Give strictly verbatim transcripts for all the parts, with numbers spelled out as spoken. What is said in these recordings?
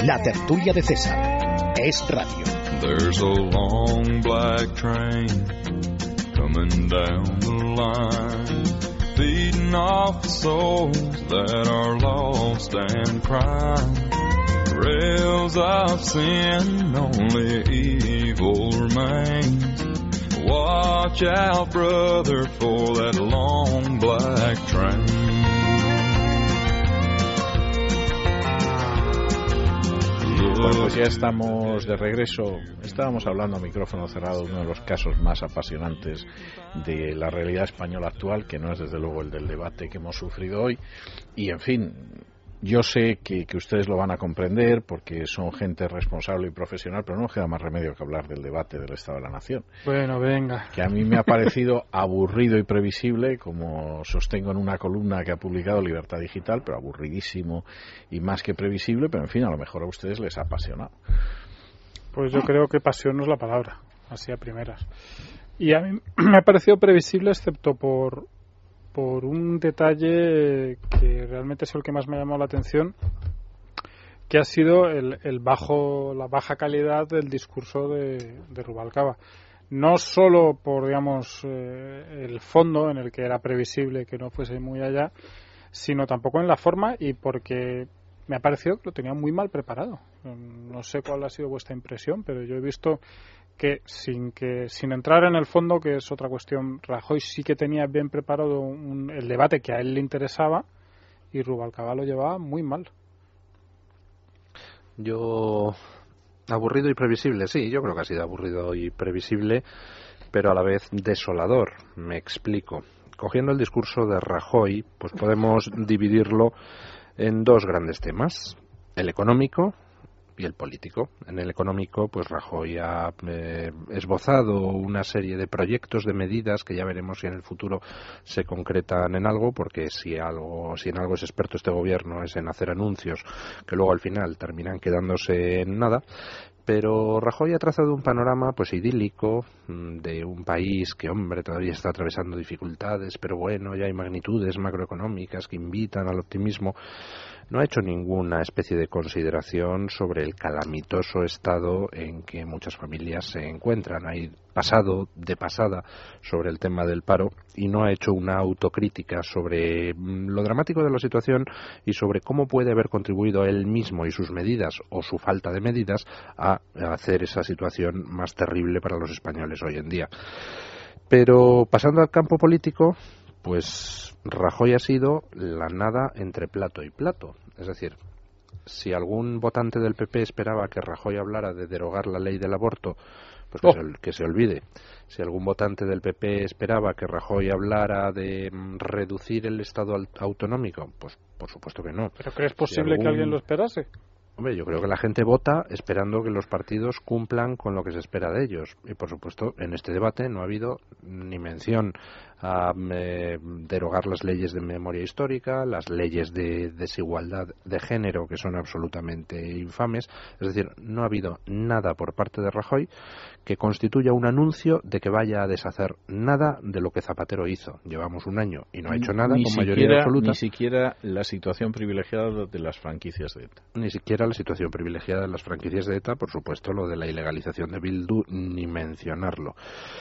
La tertulia de César es radio. There's a long black train coming down the line, feeding off the souls that are lost and crying. Rails of sin, only evil remains. Watch out, brother, for that long black train. Bueno, pues ya estamos de regreso. Estábamos hablando a micrófono cerrado de uno de los casos más apasionantes de la realidad española actual, que no es desde luego el del debate que hemos sufrido hoy. Y en fin, yo sé que, que ustedes lo van a comprender porque son gente responsable y profesional, pero no nos queda más remedio que hablar del debate del Estado de la Nación. Bueno, venga. Que a mí me ha parecido aburrido y previsible, como sostengo en una columna que ha publicado Libertad Digital, pero aburridísimo y más que previsible, pero en fin, a lo mejor a ustedes les ha apasionado. Pues yo creo que pasión no es la palabra, así a primeras. Y a mí me ha parecido previsible, excepto por... por un detalle que realmente es el que más me ha llamado la atención, que ha sido el, el bajo, la baja calidad del discurso de, de Rubalcaba. No solo por, digamos, eh, el fondo, en el que era previsible que no fuese muy allá, sino tampoco en la forma, y porque me ha parecido que lo tenía muy mal preparado. No sé cuál ha sido vuestra impresión, pero yo he visto que sin que sin entrar en el fondo, que es otra cuestión, Rajoy sí que tenía bien preparado un, el debate que a él le interesaba, y Rubalcaba lo llevaba muy mal. Yo aburrido y previsible, sí, yo creo que ha sido aburrido y previsible, pero a la vez desolador. Me explico. Cogiendo el discurso de Rajoy, pues podemos dividirlo en dos grandes temas: el económico y el político. En el económico, pues Rajoy ha eh, esbozado una serie de proyectos, de medidas que ya veremos si en el futuro se concretan en algo, porque si algo, si en algo es experto este gobierno es en hacer anuncios que luego al final terminan quedándose en nada. Pero Rajoy ha trazado un panorama pues idílico de un país que, hombre, todavía está atravesando dificultades, pero bueno, ya hay magnitudes macroeconómicas que invitan al optimismo. No ha hecho ninguna especie de consideración sobre el calamitoso estado en que muchas familias se encuentran. Ha pasado de pasada sobre el tema del paro y no ha hecho una autocrítica sobre lo dramático de la situación y sobre cómo puede haber contribuido él mismo y sus medidas o su falta de medidas a hacer esa situación más terrible para los españoles hoy en día. Pero pasando al campo político, pues Rajoy ha sido la nada entre plato y plato. Es decir, si algún votante del P P esperaba que Rajoy hablara de derogar la ley del aborto, pues que, oh. se, que se olvide. Si algún votante del P P esperaba que Rajoy hablara de mm, reducir el Estado autonómico, pues por supuesto que no. ¿Pero crees posible si algún... que alguien lo esperase? Hombre, yo creo que la gente vota esperando que los partidos cumplan con lo que se espera de ellos. Y, por supuesto, en este debate no ha habido ni mención a eh, derogar las leyes de memoria histórica, las leyes de desigualdad de género, que son absolutamente infames. Es decir, no ha habido nada por parte de Rajoy que constituya un anuncio de que vaya a deshacer nada de lo que Zapatero hizo. Llevamos un año y no ha hecho nada ni con siquiera, mayoría absoluta. Ni siquiera la situación privilegiada de las franquicias de ETA. Ni siquiera la situación privilegiada de las franquicias de ETA, por supuesto, lo de la ilegalización de Bildu, ni mencionarlo.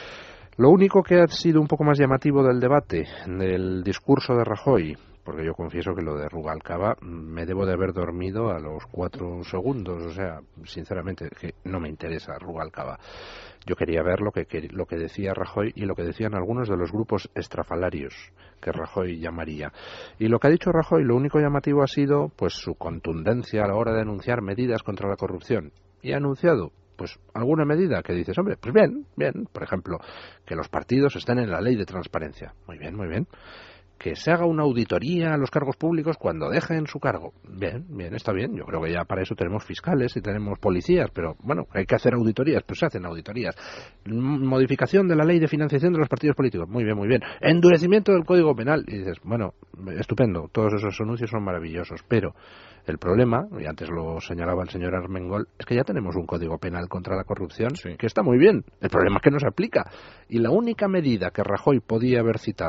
Lo único que ha sido un poco más llamativo del debate, del discurso de Rajoy, porque yo confieso que lo de Rubalcaba me debo de haber dormido a los cuatro segundos, o sea, sinceramente, que no me interesa Rubalcaba. Yo quería ver lo que, que, lo que decía Rajoy y lo que decían algunos de los grupos estrafalarios que Rajoy llamaría. Y lo que ha dicho Rajoy, lo único llamativo ha sido pues su contundencia a la hora de anunciar medidas contra la corrupción. Y ha anunciado pues alguna medida que dices, hombre, pues bien, bien, por ejemplo, que los partidos estén en la ley de transparencia. Muy bien, muy bien. Que se haga una auditoría a los cargos públicos cuando dejen su cargo. Bien, bien, está bien. Yo creo que ya para eso tenemos fiscales y tenemos policías, pero bueno, hay que hacer auditorías, pues se hacen auditorías. Modificación de la ley de financiación de los partidos políticos. Muy bien, muy bien. Endurecimiento del Código Penal. Y dices, bueno, estupendo, todos esos anuncios son maravillosos, pero el problema, y antes lo señalaba el señor Armengol, es que ya tenemos un Código Penal contra la corrupción, sí, que está muy bien. El problema es que no se aplica. Y la única medida que Rajoy podía haber citado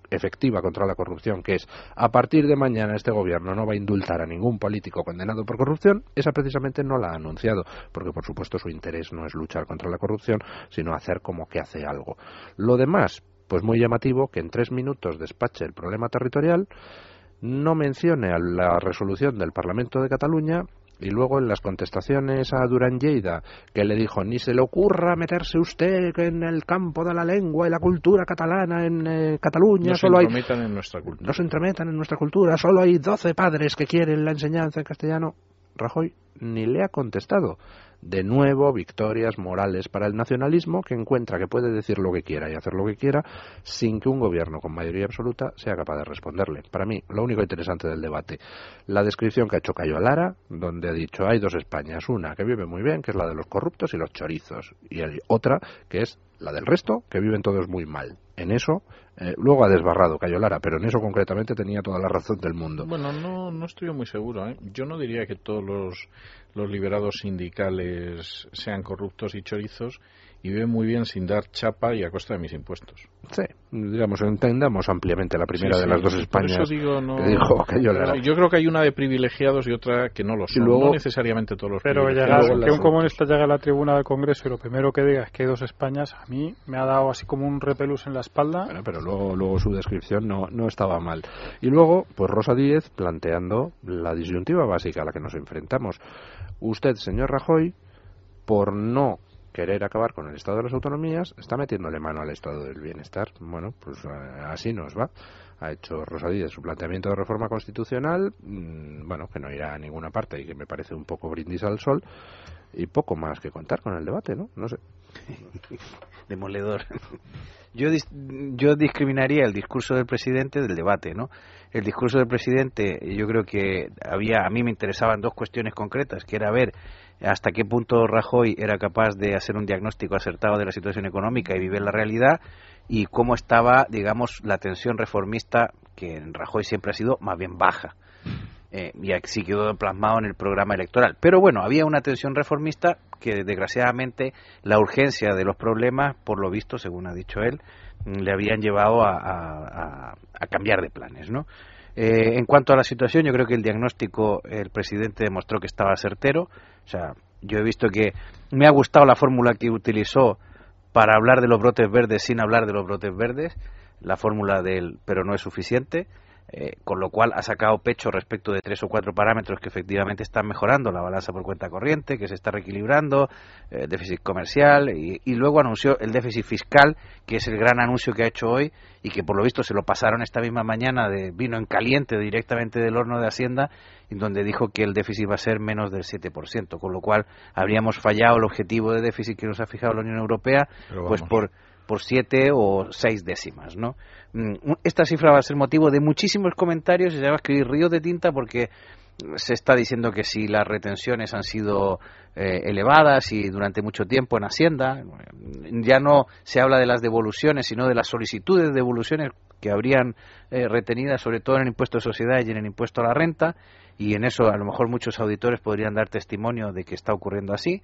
efectiva contra la corrupción, que es a partir de mañana este gobierno no va a indultar a ningún político condenado por corrupción, esa precisamente no la ha anunciado, porque por supuesto su interés no es luchar contra la corrupción, sino hacer como que hace algo. Lo demás, pues muy llamativo que en tres minutos despache el problema territorial, no mencione a la resolución del Parlamento de Cataluña y luego en las contestaciones a Duran Lleida, que le dijo ni se le ocurra meterse usted en el campo de la lengua y la cultura catalana en eh, Cataluña, no solo se hay entremetan en nuestra cultura. no se entremetan en nuestra cultura, solo hay doce padres que quieren la enseñanza en castellano. Rajoy ni le ha contestado. De nuevo, victorias morales para el nacionalismo, que encuentra que puede decir lo que quiera y hacer lo que quiera sin que un gobierno con mayoría absoluta sea capaz de responderle. Para mí, lo único interesante del debate, la descripción que ha hecho Cayo Lara, donde ha dicho hay dos Españas, una que vive muy bien, que es la de los corruptos y los chorizos, y hay otra que es la del resto, que viven todos muy mal. En eso, eh, luego ha desbarrado Cayo Lara, pero en eso concretamente tenía toda la razón del mundo. Bueno, no, no estoy muy seguro, ¿eh? Yo no diría que todos los, los liberados sindicales sean corruptos y chorizos y viven muy bien sin dar chapa y a costa de mis impuestos. Sí, digamos, entendamos ampliamente la primera sí, de sí, las dos por Españas eso digo, no, que dijo Cayo Lara. Yo creo que hay una de privilegiados y otra que no lo son, luego, no necesariamente todos los pero privilegiados. llegar, que un comunista llegue a la tribuna del Congreso y lo primero que diga es que hay dos Españas, a mí me ha dado así como un repelús en la espalda. Bueno, pero luego, luego su descripción no, no estaba mal. Y luego, pues Rosa Díez planteando la disyuntiva básica a la que nos enfrentamos. Usted, señor Rajoy, por no querer acabar con el Estado de las Autonomías, está metiéndole mano al Estado del Bienestar. Bueno, pues así nos va. Ha hecho Rosa Díez su planteamiento de reforma constitucional, mmm, bueno, que no irá a ninguna parte y que me parece un poco brindis al sol, y poco más que contar con el debate, ¿no? No sé. Demoledor. Yo, dis- yo discriminaría el discurso del presidente del debate, ¿no? El discurso del presidente, yo creo que había, a mí me interesaban dos cuestiones concretas, que era ver hasta qué punto Rajoy era capaz de hacer un diagnóstico acertado de la situación económica y vivir la realidad, y cómo estaba, digamos, la tensión reformista, que en Rajoy siempre ha sido más bien baja. Eh, y así quedó plasmado en el programa electoral. Pero bueno, había una tensión reformista que desgraciadamente la urgencia de los problemas, por lo visto, según ha dicho él, le habían llevado a, a, a cambiar de planes, ¿no? Eh, en cuanto a la situación, yo creo que el diagnóstico, el presidente demostró que estaba certero. O sea, yo he visto que me ha gustado la fórmula que utilizó para hablar de los brotes verdes sin hablar de los brotes verdes, la fórmula del pero no es suficiente. Eh, con lo cual ha sacado pecho respecto de tres o cuatro parámetros que efectivamente están mejorando, la balanza por cuenta corriente, que se está reequilibrando, eh, déficit comercial, y, y luego anunció el déficit fiscal, que es el gran anuncio que ha hecho hoy, y que por lo visto se lo pasaron esta misma mañana, de vino en caliente directamente del horno de Hacienda, en donde dijo que el déficit va a ser menos del siete por ciento, con lo cual habríamos fallado el objetivo de déficit que nos ha fijado la Unión Europea, pues por por siete o seis décimas, ¿no? Esta cifra va a ser motivo de muchísimos comentarios y se va a escribir ríos de tinta, porque se está diciendo que si las retenciones han sido eh, elevadas y durante mucho tiempo en Hacienda, ya no se habla de las devoluciones, sino de las solicitudes de devoluciones que habrían eh, retenidas, sobre todo en el impuesto de sociedades y en el impuesto a la renta, y en eso a lo mejor muchos auditores podrían dar testimonio de que está ocurriendo así.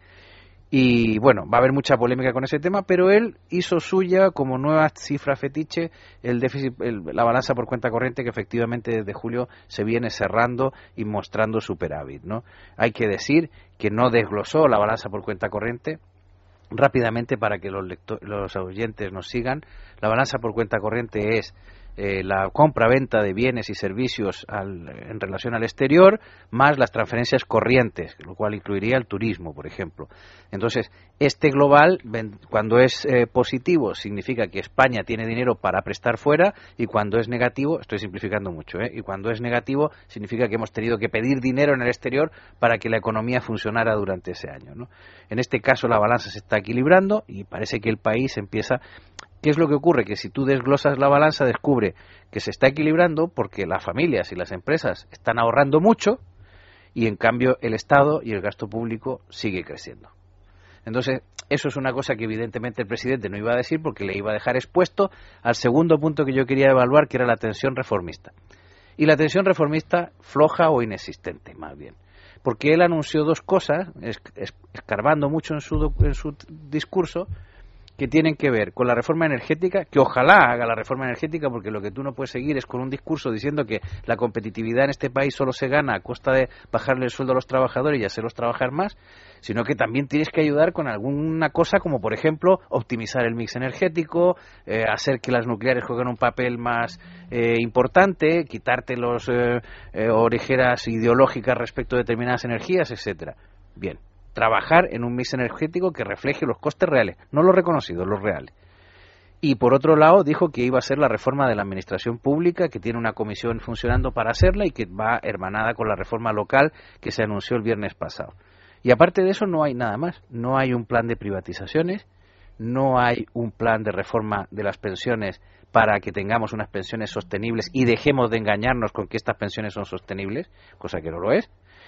Y bueno, va a haber mucha polémica con ese tema, pero él hizo suya como nueva cifra fetiche el déficit, el, la balanza por cuenta corriente, que efectivamente desde julio se viene cerrando y mostrando superávit, ¿no? Hay que decir que no desglosó la balanza por cuenta corriente. Rápidamente, para que los, lector, los oyentes nos sigan, la balanza por cuenta corriente es Eh, la compra-venta de bienes y servicios al, en relación al exterior, más las transferencias corrientes, lo cual incluiría el turismo, por ejemplo. Entonces, este global, cuando es eh, positivo, significa que España tiene dinero para prestar fuera, y cuando es negativo, estoy simplificando mucho, ¿eh? y cuando es negativo, significa que hemos tenido que pedir dinero en el exterior para que la economía funcionara durante ese año, ¿no? En este caso, la balanza se está equilibrando y parece que el país empieza... ¿Qué es lo que ocurre? Que si tú desglosas la balanza, descubre que se está equilibrando porque las familias y las empresas están ahorrando mucho, y en cambio el Estado y el gasto público sigue creciendo. Entonces, eso es una cosa que evidentemente el presidente no iba a decir, porque le iba a dejar expuesto al segundo punto que yo quería evaluar, que era la tensión reformista. Y la tensión reformista floja o inexistente, más bien. Porque él anunció dos cosas, escarbando mucho en su, en su discurso, que tienen que ver con la reforma energética, que ojalá haga la reforma energética, porque lo que tú no puedes seguir es con un discurso diciendo que la competitividad en este país solo se gana a costa de bajarle el sueldo a los trabajadores y hacerlos trabajar más, sino que también tienes que ayudar con alguna cosa como, por ejemplo, optimizar el mix energético, eh, hacer que las nucleares jueguen un papel más eh, importante, quitarte los eh, eh, orejeras ideológicas respecto a determinadas energías, etcétera. Bien. Trabajar en un mix energético que refleje los costes reales, no los reconocidos, los reales. Y por otro lado dijo que iba a ser la reforma de la administración pública, que tiene una comisión funcionando para hacerla y que va hermanada con la reforma local que se anunció el viernes pasado. Y aparte de eso no hay nada más, no hay un plan de privatizaciones, no hay un plan de reforma de las pensiones para que tengamos unas pensiones sostenibles y dejemos de engañarnos con que estas pensiones son sostenibles, cosa que no lo es.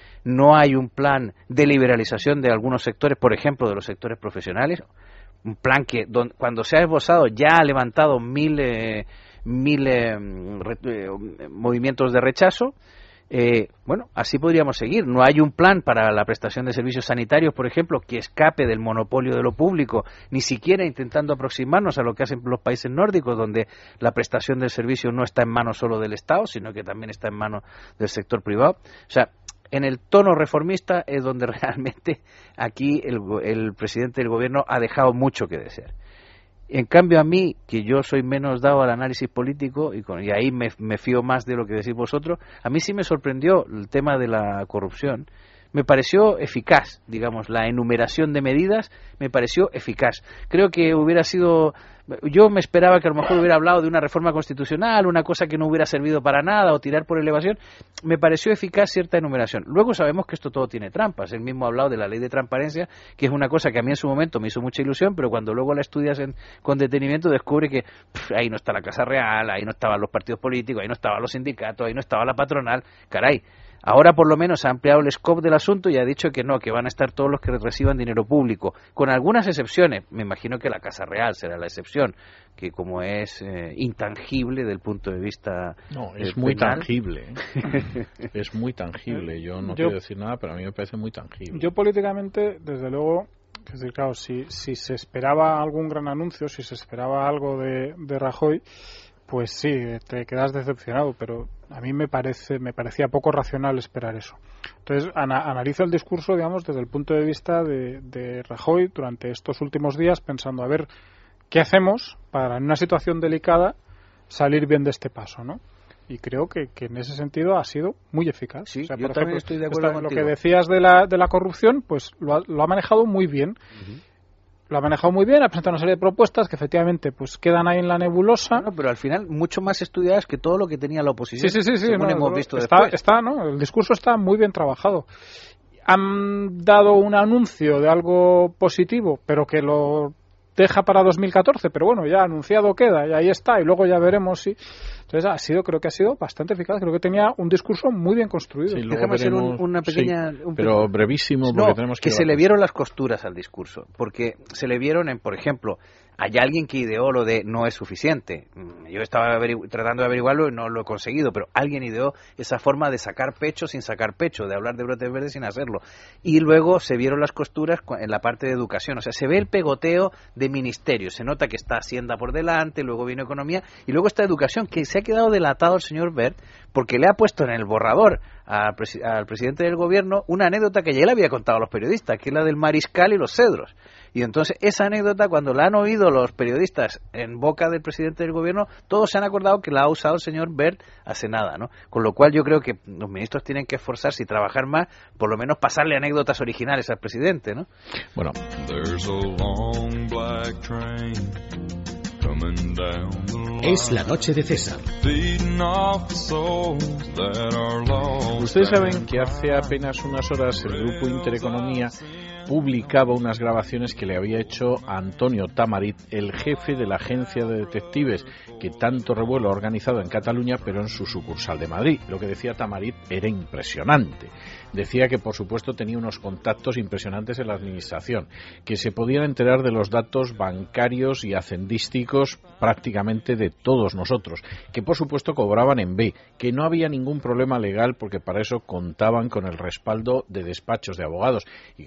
No hay un plan de liberalización de algunos sectores, por ejemplo, de los sectores profesionales, un plan que don, cuando se ha esbozado ya ha levantado mil, eh, mil eh, re, eh, movimientos de rechazo. Eh, bueno, así podríamos seguir. No hay un plan para la prestación de servicios sanitarios, por ejemplo, que escape del monopolio de lo público, ni siquiera intentando aproximarnos a lo que hacen los países nórdicos, donde la prestación del servicio no está en manos solo del Estado, sino que también está en manos del sector privado. O sea, en el tono reformista es donde realmente aquí el, el presidente del gobierno ha dejado mucho que desear. En cambio a mí, que yo soy menos dado al análisis político, y, con, y ahí me, me fío más de lo que decís vosotros, a mí sí me sorprendió el tema de la corrupción. Me pareció eficaz, digamos, la enumeración de medidas me pareció eficaz. Creo que hubiera sido... Yo me esperaba que a lo mejor hubiera hablado de una reforma constitucional, una cosa que no hubiera servido para nada, o tirar por elevación. Me pareció eficaz cierta enumeración. Luego sabemos que esto todo tiene trampas. Él mismo ha hablado de la ley de transparencia, que es una cosa que a mí en su momento me hizo mucha ilusión, pero cuando luego la estudias en, con detenimiento descubre que pff, ahí no está la Casa Real, ahí no estaban los partidos políticos, ahí no estaban los sindicatos, ahí no estaba la patronal. Caray. Ahora por lo menos ha ampliado el scope del asunto y ha dicho que no, que van a estar todos los que reciban dinero público, con algunas excepciones. Me imagino que la Casa Real será la excepción, que como es eh, intangible del punto de vista No, es eh, muy penal. tangible. ¿eh? Es muy tangible. Yo no Yo- quiero decir nada, pero a mí me parece muy tangible. Yo políticamente, desde luego, es decir, claro, si, si se esperaba algún gran anuncio, si se esperaba algo de, de Rajoy, pues sí, te quedas decepcionado, pero a mí me parece me parecía poco racional esperar eso. Entonces, ana, analizo el discurso, digamos, desde el punto de vista de, de Rajoy durante estos últimos días, pensando, a ver, ¿qué hacemos para, en una situación delicada, salir bien de este paso, ¿no? Y creo que, que en ese sentido ha sido muy eficaz. Sí, O sea, yo por también ejemplo, estoy de acuerdo esta- lo contigo. que decías de la, de la corrupción, pues lo ha, lo ha manejado muy bien. Uh-huh. Lo ha manejado muy bien, ha presentado una serie de propuestas que efectivamente pues quedan ahí en la nebulosa. Bueno, pero al final mucho más estudiadas que todo lo que tenía la oposición. Sí, sí, sí, sí, según no, hemos no, visto está, después. está, ¿no? El discurso está muy bien trabajado. Han dado un anuncio de algo positivo, pero que lo deja para dos mil catorce, pero bueno, ya anunciado queda, y ahí está, y luego ya veremos si... Entonces ha sido, creo que ha sido bastante eficaz, creo que tenía un discurso muy bien construido. Sí, luego Déjame hacer un- veremos- una pequeña... sí, un pero pequeño- brevísimo, porque No, tenemos que... que ir a se la le cosa. vieron las costuras al discurso, porque se le vieron en, por ejemplo, hay alguien que ideó lo de no es suficiente. Mm, Yo estaba averigu- tratando de averiguarlo y no lo he conseguido, pero alguien ideó esa forma de sacar pecho sin sacar pecho, de hablar de brotes verdes sin hacerlo. Y luego se vieron las costuras cu- en la parte de educación, o sea, se ve el pegoteo de ministerios, se nota que está Hacienda por delante, luego viene Economía, y luego está Educación, que se ha quedado delatado el señor Wert, porque le ha puesto en el borrador al, presi- al presidente del gobierno una anécdota que ya él había contado a los periodistas, que es la del mariscal y los cedros. Y entonces esa anécdota, cuando la han oído los periodistas en boca del presidente del gobierno, todos se han acordado que la ha usado el señor Wert hace nada, ¿no? Con lo cual yo creo que los ministros tienen que esforzarse y trabajar más, por lo menos pasarle anécdotas originales al presidente, ¿no? Bueno, There's a long black train coming down the line, Es la noche de César. feeding off the souls that are lost. ustedes saben que hace apenas unas horas el Grupo Intereconomía publicaba unas grabaciones que le había hecho a Antonio Tamarit, el jefe de la agencia de detectives que tanto revuelo ha organizado en Cataluña, pero en su sucursal de Madrid. Lo que decía Tamarit era impresionante. Decía que, por supuesto, tenía unos contactos impresionantes en la administración, que se podían enterar de los datos bancarios y hacendísticos prácticamente de todos nosotros, que, por supuesto, cobraban en B, que no había ningún problema legal porque para eso contaban con el respaldo de despachos de abogados y que, por supuesto,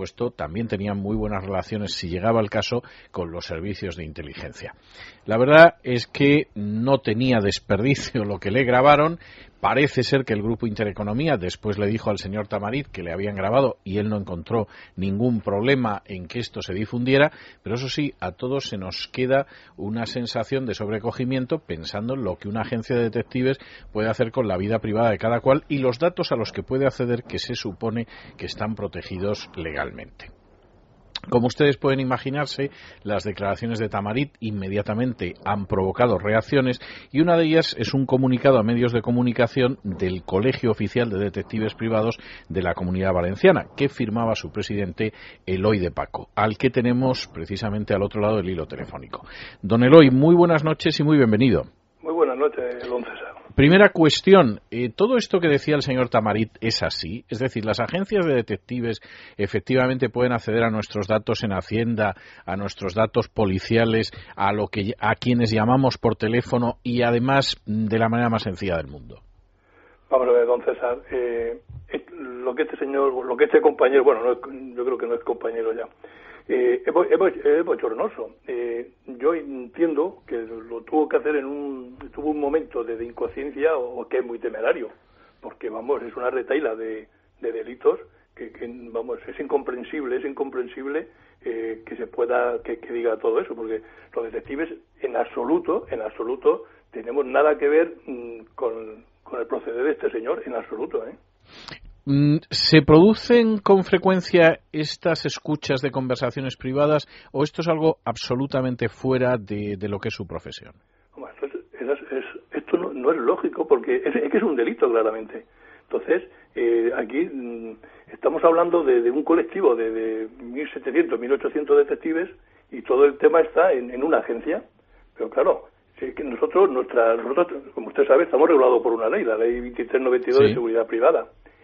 supuesto, también tenían muy buenas relaciones, si llegaba el caso, con los servicios de inteligencia. La verdad es que no tenía desperdicio lo que le grabaron. Parece ser que el Grupo Intereconomía después le dijo al señor Tamarit que le habían grabado y él no encontró ningún problema en que esto se difundiera, pero eso sí, a todos se nos queda una sensación de sobrecogimiento pensando en lo que una agencia de detectives puede hacer con la vida privada de cada cual y los datos a los que puede acceder, que se supone que están protegidos legalmente. Como ustedes pueden imaginarse, las declaraciones de Tamarit inmediatamente han provocado reacciones y una de ellas es un comunicado a medios de comunicación del Colegio Oficial de Detectives Privados de la Comunidad Valenciana, que firmaba su presidente Eloy de Paco, al que tenemos precisamente al otro lado del hilo telefónico. Don Eloy, muy buenas noches y muy bienvenido. Muy buenas noches, don César. Primera cuestión, eh, ¿todo esto que decía el señor Tamarit es así? Es decir, ¿las agencias de detectives efectivamente pueden acceder a nuestros datos en Hacienda, a nuestros datos policiales, a lo que a quienes llamamos por teléfono y además de la manera más sencilla del mundo? Vamos a ver, don César, eh, lo que este señor, lo que este compañero, bueno, no es, yo creo que no es compañero ya, eh, es, bo, es, bo, es bochornoso. Eh, yo entiendo que lo tuvo que hacer en un, tuvo un momento de, de inconsciencia o, o que es muy temerario, porque vamos, es una retaila de, de delitos que, que vamos, es incomprensible, es incomprensible eh, que se pueda, que, que diga todo eso, porque los detectives en absoluto, en absoluto, tenemos nada que ver mmm, con, con el proceder de este señor, en absoluto, ¿eh? ¿Se producen con frecuencia estas escuchas de conversaciones privadas o esto es algo absolutamente fuera de, de lo que es su profesión? Esto, es, es, es, esto no, no es lógico porque es, es que es un delito claramente. Entonces, eh, aquí mm, estamos hablando de, de un colectivo de, de mil setecientos, mil ochocientos detectives y todo el tema está en, en una agencia. Pero claro, es que nosotros, nuestra, nosotros, como usted sabe, estamos regulados por una ley, la ley veintitrés noventa y dos sí. de seguridad privada.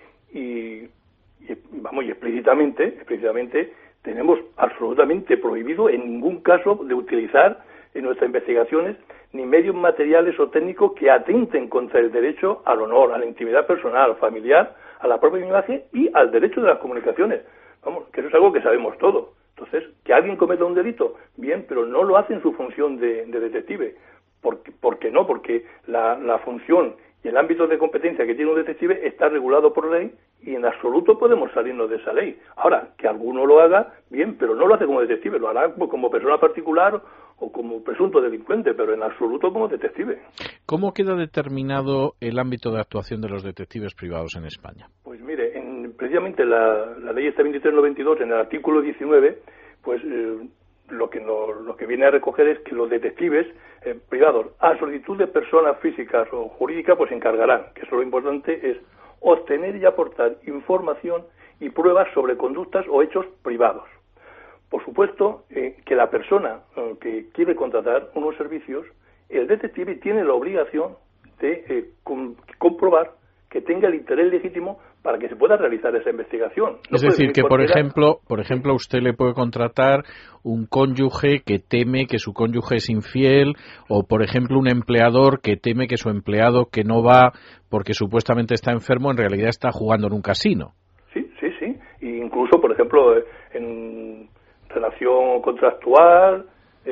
Y, y vamos, y explícitamente, explícitamente tenemos absolutamente prohibido en ningún caso de utilizar en nuestras investigaciones ni medios materiales o técnicos que atenten contra el derecho al honor, a la intimidad personal, familiar, a la propia imagen y al derecho de las comunicaciones. Vamos, que eso es algo que sabemos todo. Entonces, que alguien cometa un delito, bien, pero no lo hace en su función de, de detective. ¿Por, ¿Por qué no? Porque la, la función y el ámbito de competencia que tiene un detective está regulado por ley y en absoluto podemos salirnos de esa ley. Ahora, que alguno lo haga, bien, pero no lo hace como detective, lo hará como persona particular o como presunto delincuente, pero en absoluto como detective. ¿Cómo queda determinado el ámbito de actuación de los detectives privados en España? Pues mire, en, precisamente la, la ley esta veintitrés noventa y dos, en el artículo diecinueve, pues eh, lo que no, lo que viene a recoger es que los detectives eh, privados, a solicitud de personas físicas o jurídicas, pues se encargarán, que eso lo importante es obtener y aportar información y pruebas sobre conductas o hechos privados. Por supuesto, eh, que la persona eh, que quiere contratar unos servicios, el detective tiene la obligación de eh, com- comprobar que tenga el interés legítimo para que se pueda realizar esa investigación. No es decir, que por ejemplo, por ejemplo, usted le puede contratar un cónyuge que teme que su cónyuge es infiel, o por ejemplo un empleador que teme que su empleado que no va porque supuestamente está enfermo en realidad está jugando en un casino. Sí, sí, sí. E incluso, por ejemplo, en relación contractual,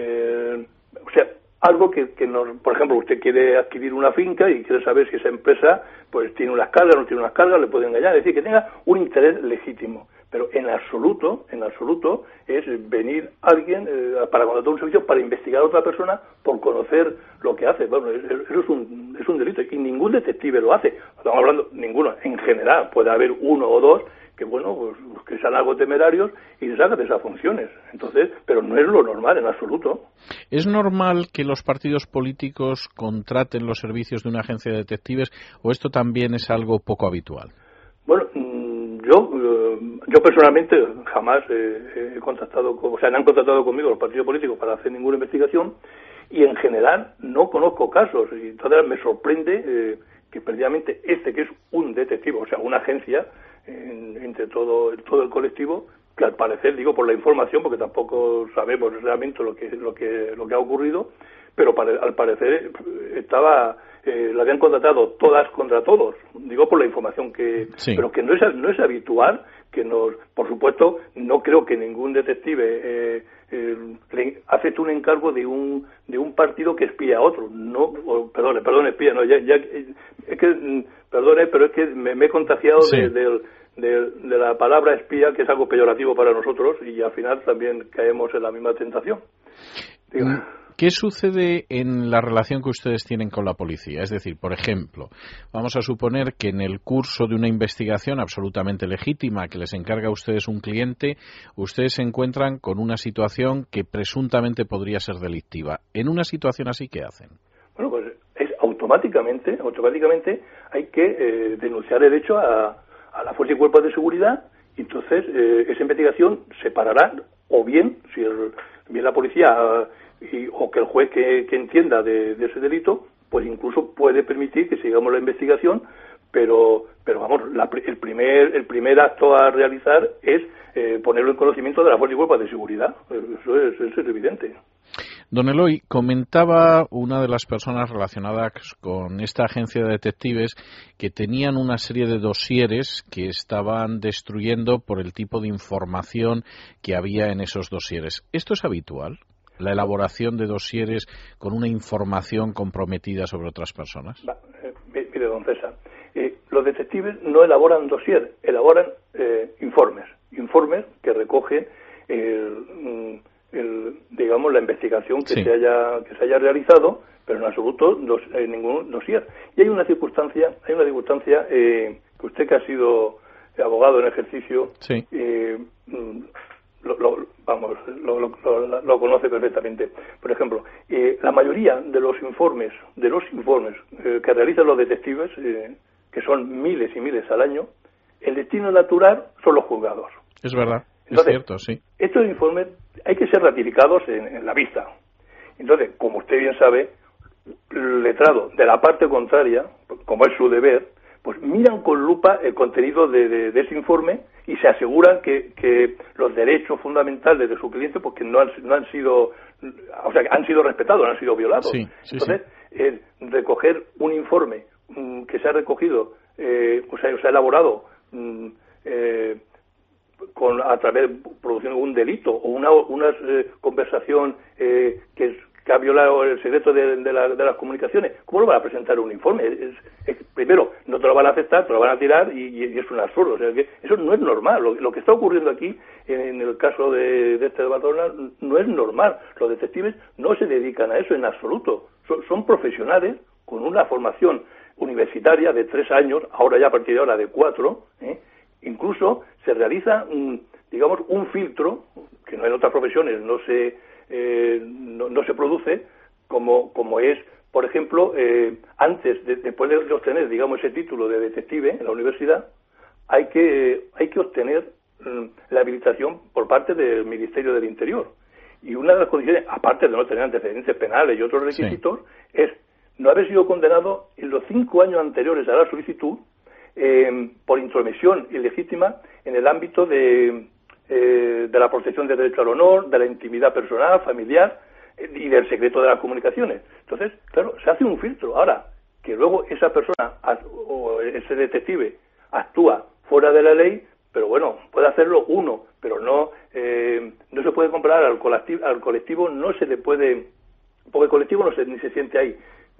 eh, o sea, algo que, que nos, por ejemplo, usted quiere adquirir una finca y quiere saber si esa empresa pues tiene unas cargas, no tiene unas cargas, le puede engañar, es decir, que tenga un interés legítimo. Pero en absoluto, en absoluto, es venir alguien eh, para contratar un servicio para investigar a otra persona por conocer lo que hace. Bueno, eso es un, es un delito y ningún detective lo hace. Estamos hablando, ninguno, en general, puede haber uno o dos que bueno, pues que sean algo temerarios y se hagan de esas funciones. Entonces, pero no es lo normal en absoluto. ¿Es normal que los partidos políticos contraten los servicios de una agencia de detectives o esto también es algo poco habitual? Bueno, yo yo personalmente jamás he contactado, con, o sea, no han contactado conmigo los partidos políticos para hacer ninguna investigación y en general no conozco casos y entonces me sorprende eh, que precisamente este que es un detective, o sea, una agencia en, entre todo todo el colectivo, que al parecer, digo por la información, porque tampoco sabemos realmente lo que lo que lo que ha ocurrido, pero pare, al parecer estaba eh, la habían contratado todas contra todos, digo por la información que, sí. Pero que no es no es habitual que nos, por supuesto, no creo que ningún detective eh, eh, le acepte un encargo de un de un partido que espía a otro. No, o, perdone, perdone, espía, no, ya, ya es que, perdone, pero es que me, me he contagiado sí. de, de, de, de la palabra espía, que es algo peyorativo para nosotros, y al final también caemos en la misma tentación. Digo. ¿Qué sucede en la relación que ustedes tienen con la policía? Es decir, por ejemplo, vamos a suponer que en el curso de una investigación absolutamente legítima que les encarga a ustedes un cliente, ustedes se encuentran con una situación que presuntamente podría ser delictiva. En una situación así, ¿qué hacen? Bueno, pues es automáticamente, automáticamente hay que eh, denunciar el hecho a, a la Fuerza y Cuerpos de Seguridad, y entonces eh, esa investigación se parará, o bien, si el, bien la policía... Y, o que el juez que, que entienda de, de ese delito, pues incluso puede permitir que sigamos la investigación, pero pero vamos, la, el primer el primer acto a realizar es eh, ponerlo en conocimiento de la Fuerza y Cuerpos de Seguridad. Eso es, eso es evidente. Don Eloy, comentaba una de las personas relacionadas con esta agencia de detectives que tenían una serie de dosieres que estaban destruyendo por el tipo de información que había en esos dosieres. ¿Esto es habitual? La elaboración de dosieres con una información comprometida sobre otras personas. Va, eh, mire, don César, eh, los detectives no elaboran dossier, elaboran eh, informes, informes que recogen el, el, digamos, la investigación que sí. se haya que se haya realizado, pero en absoluto dos, eh, ningún dossier. Y hay una circunstancia, hay una circunstancia eh, que usted, que ha sido abogado en ejercicio, sí. eh, Lo, lo, vamos, lo, lo, lo, lo conoce perfectamente. Por ejemplo, eh, la mayoría de los informes, de los informes eh, que realizan los detectives, eh, que son miles y miles al año, el destino natural son los juzgados. Es verdad, Entonces, es cierto, sí. Estos informes hay que ser ratificados en, en la vista. Entonces, como usted bien sabe, el letrado de la parte contraria, como es su deber, pues miran con lupa el contenido de, de, de ese informe y se aseguran que, que los derechos fundamentales de su cliente, pues que no han, no han sido, o sea, han sido respetados, no han sido violados. Sí, sí, Entonces, sí. Eh, recoger un informe mm, que se ha recogido, eh, o sea, se ha elaborado mm, eh, con a través de produciendo un delito o una, una eh, conversación eh, que es que ha violado el secreto de, de, la, de las comunicaciones, ¿cómo lo van a presentar un informe? Es, es, primero, no te lo van a aceptar, te lo van a tirar y, y es un absurdo. O sea, que eso no es normal. Lo, lo que está ocurriendo aquí, en, en el caso de, de este de Barcelona, no es normal. Los detectives no se dedican a eso en absoluto. Son, son profesionales con una formación universitaria de tres años, ahora ya a partir de ahora de cuatro. ¿eh? Incluso se realiza, un, digamos, un filtro, que no en otras profesiones no se... Eh, no, no se produce como, como es, por ejemplo, eh, antes de, después de obtener, digamos, ese título de detective en la universidad, hay que eh, hay que obtener eh, la habilitación por parte del Ministerio del Interior. Y una de las condiciones, aparte de no tener antecedentes penales y otros requisitos, sí. es no haber sido condenado en los cinco años anteriores a la solicitud eh, por intromisión ilegítima en el ámbito de Eh, de la protección del derecho al honor, de la intimidad personal, familiar eh, y del secreto de las comunicaciones. Entonces, claro, se hace un filtro. Ahora, que luego esa persona o ese detective actúa fuera de la ley, pero bueno, puede hacerlo uno, pero no eh, no se puede comparar al colectivo, al colectivo no se le puede, porque el colectivo no se, ni se siente ahí,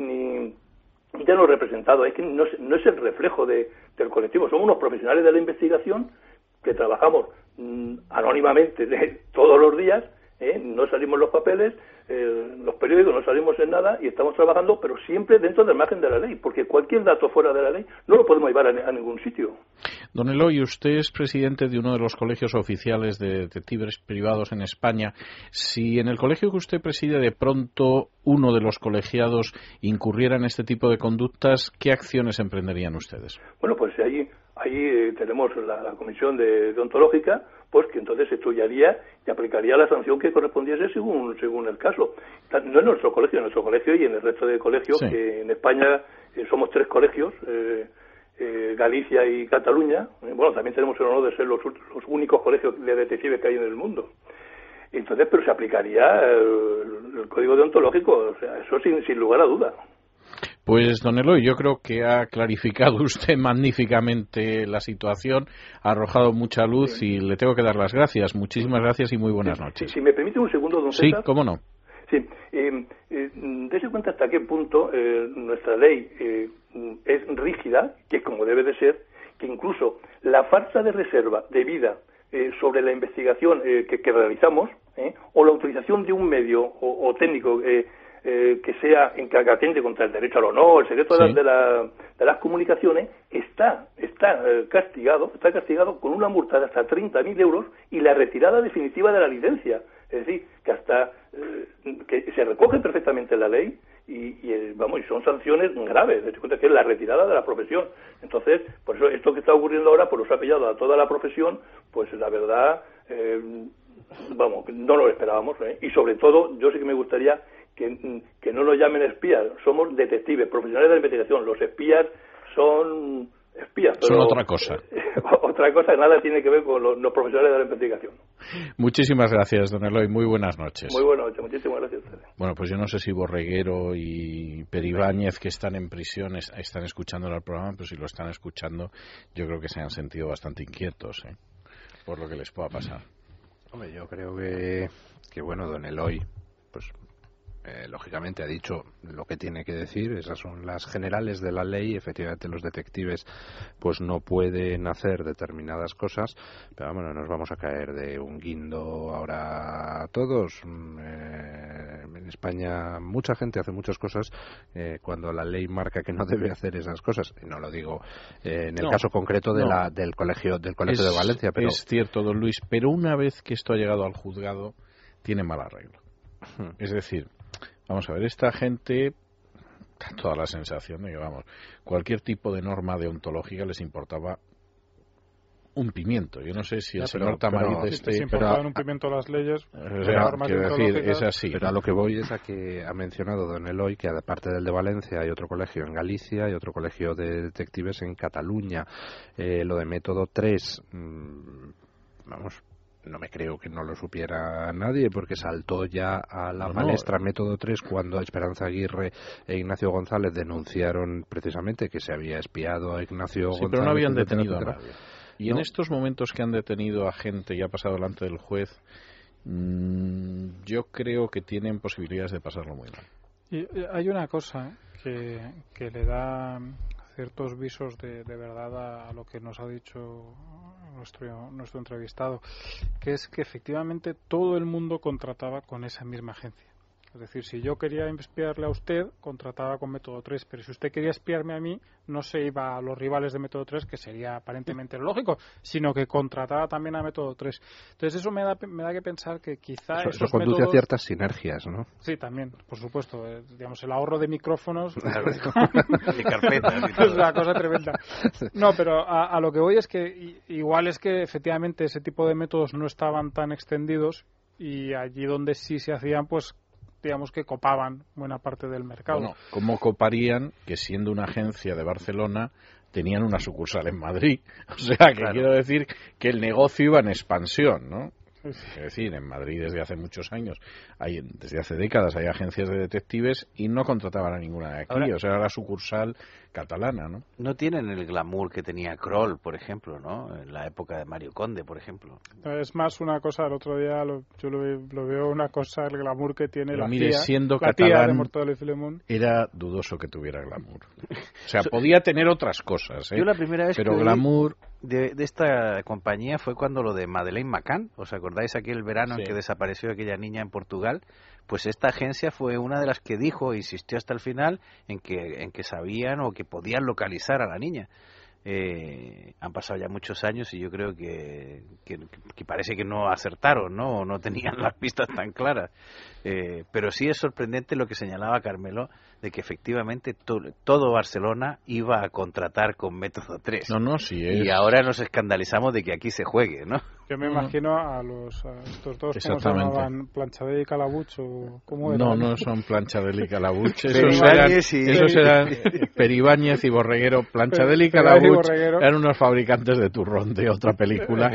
ni ya no representado, es que no, no es el reflejo de, del colectivo, somos unos profesionales de la investigación que trabajamos mmm, anónimamente de, todos los días, ¿eh? no salimos los papeles, eh, los periódicos, no salimos en nada y estamos trabajando, pero siempre dentro del margen de la ley, porque cualquier dato fuera de la ley no lo podemos llevar a, a ningún sitio. Don Eloy, usted es presidente de uno de los colegios oficiales de detectives privados en España. Si en el colegio que usted preside de pronto uno de los colegiados incurriera en este tipo de conductas, ¿qué acciones emprenderían ustedes? Bueno, pues ahí Ahí eh, tenemos la, la comisión de deontológica, pues que entonces estudiaría y aplicaría la sanción que correspondiese según según el caso. No en nuestro colegio, en nuestro colegio y en el resto de colegios, sí. que en España eh, somos tres colegios, eh, eh, Galicia y Cataluña. Eh, bueno, también tenemos el honor de ser los, los únicos colegios de detectives que hay en el mundo. Entonces, pero se aplicaría el, el código deontológico, o sea, eso sin, sin lugar a duda. Pues, don Eloy, yo creo que ha clarificado usted magníficamente la situación, ha arrojado mucha luz y le tengo que dar las gracias. Muchísimas gracias y muy buenas noches. Si, si me permite un segundo, don César. Sí, cómo no. Sí, eh, eh, dése cuenta hasta qué punto eh, nuestra ley eh, es rígida, que es como debe de ser, que incluso la falta de reserva debida eh, sobre la investigación eh, que, que realizamos, eh, o la utilización de un medio o, o técnico eh, eh, que sea en que atente contra el derecho al honor, el secreto sí. de, la, de las comunicaciones, está está eh, castigado, está castigado con una multa de hasta treinta mil euros y la retirada definitiva de la licencia. Es decir, que hasta eh, que se recoge perfectamente en la ley y, y eh, vamos, y son sanciones graves. De hecho, que es la retirada de la profesión. Entonces, por eso esto que está ocurriendo ahora, pues nos ha pillado a toda la profesión, pues la verdad, eh, vamos, no lo esperábamos. ¿eh? Y sobre todo, yo sí que me gustaría que, que no nos llamen espías. Somos detectives, profesionales de la investigación. Los espías son espías. Pero son otra cosa. Otra cosa, nada tiene que ver con los, los profesionales de la investigación. Muchísimas gracias, don Eloy. Muy buenas noches. Muy buenas noches. Muchísimas gracias. Bueno, pues yo no sé si Borreguero y Peribáñez, que están en prisión, están escuchando el programa, pero si lo están escuchando, yo creo que se han sentido bastante inquietos, ¿eh? Por lo que les pueda pasar. Hombre, yo creo que, que bueno, don Eloy, pues Eh, lógicamente ha dicho lo que tiene que decir, esas son las generales de la ley, efectivamente los detectives pues no pueden hacer determinadas cosas, pero bueno, nos vamos a caer de un guindo ahora todos. Eh, en España mucha gente hace muchas cosas eh, cuando la ley marca que no debe hacer esas cosas, y no lo digo eh, en el no, caso concreto de no. la, del colegio del colegio es, de Valencia, pero es cierto, don Luis, pero una vez que esto ha llegado al juzgado tiene mal arreglo. Hmm. Es decir, vamos a ver, esta gente da toda la sensación de que, vamos, cualquier tipo de norma deontológica les importaba un pimiento. Yo no sé si ya, el pero, señor Tamariz pero, este... Si importaban pero, un pimiento las leyes... O sea, quiero decir, es así. Pero a lo que voy es a que ha mencionado don Eloy que aparte del de Valencia hay otro colegio en Galicia y otro colegio de detectives en Cataluña. Eh, lo de método tres, mmm, vamos... no me creo que no lo supiera nadie, porque saltó ya a la no, palestra no. Método tres cuando Esperanza Aguirre e Ignacio González denunciaron precisamente que se había espiado a Ignacio sí, González. Pero no habían detenido etcétera. a nadie. Y no. en estos momentos que han detenido a gente y ha pasado delante del juez, mmm, yo creo que tienen posibilidades de pasarlo muy mal. Y hay una cosa que, que le da ciertos visos de, de verdad a, a lo que nos ha dicho nuestro, nuestro entrevistado, que es que efectivamente todo el mundo contrataba con esa misma agencia. Es decir, si yo quería espiarle a usted, contrataba con Método tres, pero si usted quería espiarme a mí, no se iba a los rivales de Método tres, que sería aparentemente lo lógico, sino que contrataba también a Método tres. Entonces eso me da, me da que pensar que quizá eso, esos eso conduce métodos... a ciertas sinergias, ¿no? Sí, también, por supuesto. Eh, digamos, el ahorro de micrófonos... de carpetas y todo. Es una cosa tremenda. No, pero a, a lo que voy es que igual es que efectivamente ese tipo de métodos no estaban tan extendidos y allí donde sí se hacían, pues digamos que copaban buena parte del mercado. Bueno, ¿cómo coparían que siendo una agencia de Barcelona tenían una sucursal en Madrid? O sea, que claro. Quiero decir que el negocio iba en expansión, ¿no? Es decir, en Madrid desde hace muchos años, hay, desde hace décadas hay agencias de detectives y no contrataban a ninguna de aquí, Ahora, o sea, era la sucursal catalana, ¿no? No tienen el glamour que tenía Kroll, por ejemplo, ¿no? En la época de Mario Conde, por ejemplo. Es más una cosa, el otro día lo, yo lo, lo veo una cosa, el glamour que tiene Pero la mire, tía, siendo la catalán, tía de Mortadelo y Filemón. Era dudoso que tuviera glamour. O sea, podía tener otras cosas, ¿eh? Yo la primera vez Pero que glamour... De, de esta compañía fue cuando lo de Madeleine McCann, ¿os acordáis aquel verano sí. en que desapareció aquella niña en Portugal? Pues esta agencia fue una de las que dijo, insistió hasta el final, en que, en que sabían o que podían localizar a la niña. Eh, han pasado ya muchos años y yo creo que, que, que parece que no acertaron, ¿no? O no tenían las pistas tan claras. Eh, pero sí es sorprendente lo que señalaba Carmelo, de que efectivamente to, todo Barcelona iba a contratar con Método tres. No, no, sí es. Y ahora nos escandalizamos de que aquí se juegue, ¿no? Yo me imagino a los a estos dos, ¿cómo se llamaban? ¿Planchadell y Calabuch o cómo eran? No, no son Planchadell y Calabuch. Esos eran, y... esos eran Peribáñez y Borreguero. Planchadell y Calabuch eran unos fabricantes de turrón de otra película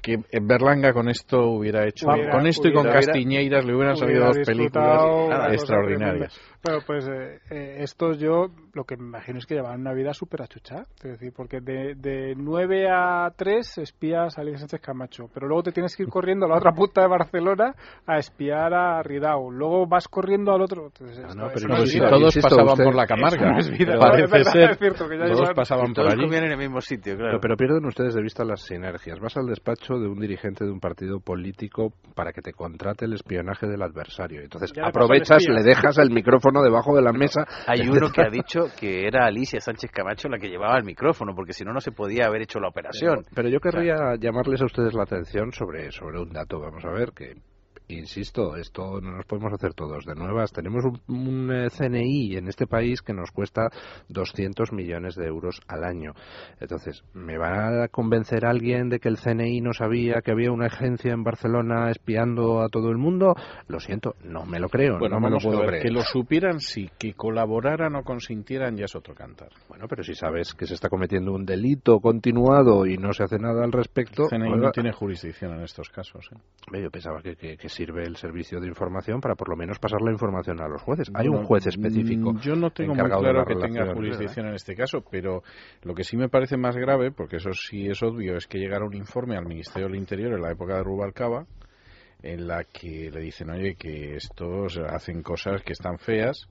que Berlanga con esto hubiera hecho, Hubiera- con esto y con hubiera- Castiñeiras le hubieran salido Hubiera dos películas disfrutado una cosa extraordinarias. tremenda. Bueno, pues eh, eh, estos yo lo que me imagino es que llevaban una vida súper achuchada. Es decir, porque de, de nueve a tres espías a Alicia Sánchez Camacho, pero luego te tienes que ir corriendo a la otra punta de Barcelona a espiar a Ridao. Luego vas corriendo al otro. Entonces, No, esto- no, eso pero no Pues es si vida. todos insisto, pasaban usted- por la Camarga. no es vida. Pero No, es parece verdad, ser, es cierto que ya todos llevan- pasaban por Todos allí. comían en el mismo sitio, claro. Pero, pero pierden ustedes de vista las sinergias. Vas al despacho de un dirigente de un partido político para que te contrate el espionaje del adversario. Entonces Ya le pasó al aprovechas, espía. le dejas el micrófono debajo de la mesa. Hay uno que ha dicho que era Alicia Sánchez Camacho la que llevaba el micrófono, porque si no, no se podía haber hecho la operación. Pero yo querría llamarles a ustedes la atención sobre, sobre un dato. Vamos a ver que, insisto, esto no nos podemos hacer todos de nuevas. Tenemos un, un eh, C N I en este país que nos cuesta doscientos millones de euros al año. Entonces, ¿me va a convencer alguien de que el C N I no sabía que había una agencia en Barcelona espiando a todo el mundo? Lo siento, no me lo creo, Bueno, no me lo vamos a puedo ver, creer. que lo supieran sí, que colaboraran o consintieran ya es otro cantar. Bueno, pero si sabes que se está cometiendo un delito continuado y no se hace nada al respecto... El C N I pues, no tiene jurisdicción en estos casos. ¿eh? Hombre, yo pensaba que, que, que sirve el servicio de información para por lo menos pasar la información a los jueces. Hay Bueno, un juez específico. mm, Yo no tengo muy encargado de claro la que tenga relación, jurisdicción en este caso, pero lo que sí me parece más grave, porque eso sí es obvio, es que llegara un informe al Ministerio del Interior en la época de Rubalcaba, en la que le dicen, oye, que estos hacen cosas que están feas,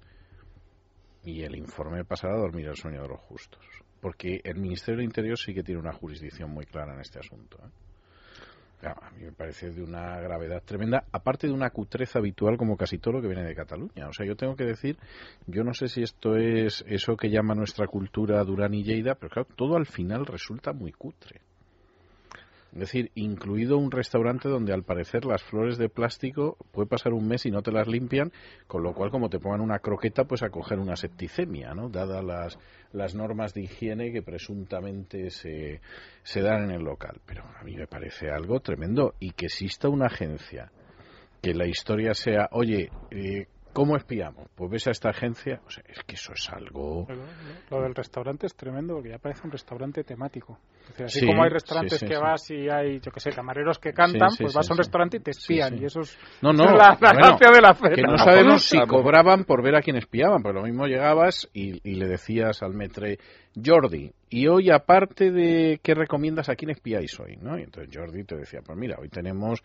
y el informe pasará a dormir el sueño de los justos. Porque el Ministerio del Interior sí que tiene una jurisdicción muy clara en este asunto, ¿eh? A mí me parece de una gravedad tremenda, aparte de una cutreza habitual como casi todo lo que viene de Cataluña. O sea, yo tengo que decir, yo no sé si esto es eso que llama nuestra cultura Durán y Lleida, pero claro, todo al final resulta muy cutre. Es decir, incluido un restaurante donde al parecer las flores de plástico puede pasar un mes y no te las limpian, con lo cual como te pongan una croqueta pues a coger una septicemia, ¿no? Dadas las, las normas de higiene que presuntamente se, se dan en el local. Pero a mí me parece algo tremendo, y que exista una agencia, que la historia sea, oye, eh, ¿cómo espiamos? Pues ves a esta agencia, o sea, es que eso es algo... Pero, lo del restaurante es tremendo porque ya parece un restaurante temático. Es decir, así Sí, como hay restaurantes sí, sí, que sí. vas y hay, yo que sé, camareros que cantan, Sí, sí, pues sí, vas a un sí. restaurante y te espían. Sí, sí. Y eso es, No, no, esa es la, la bueno, gracia de la cena. que no sabemos si cobraban por ver a quién espiaban, pero lo mismo llegabas y, y le decías al metre, Jordi, y hoy aparte de qué recomiendas, a quién espiáis hoy, ¿no? Y entonces Jordi te decía, pues mira, hoy tenemos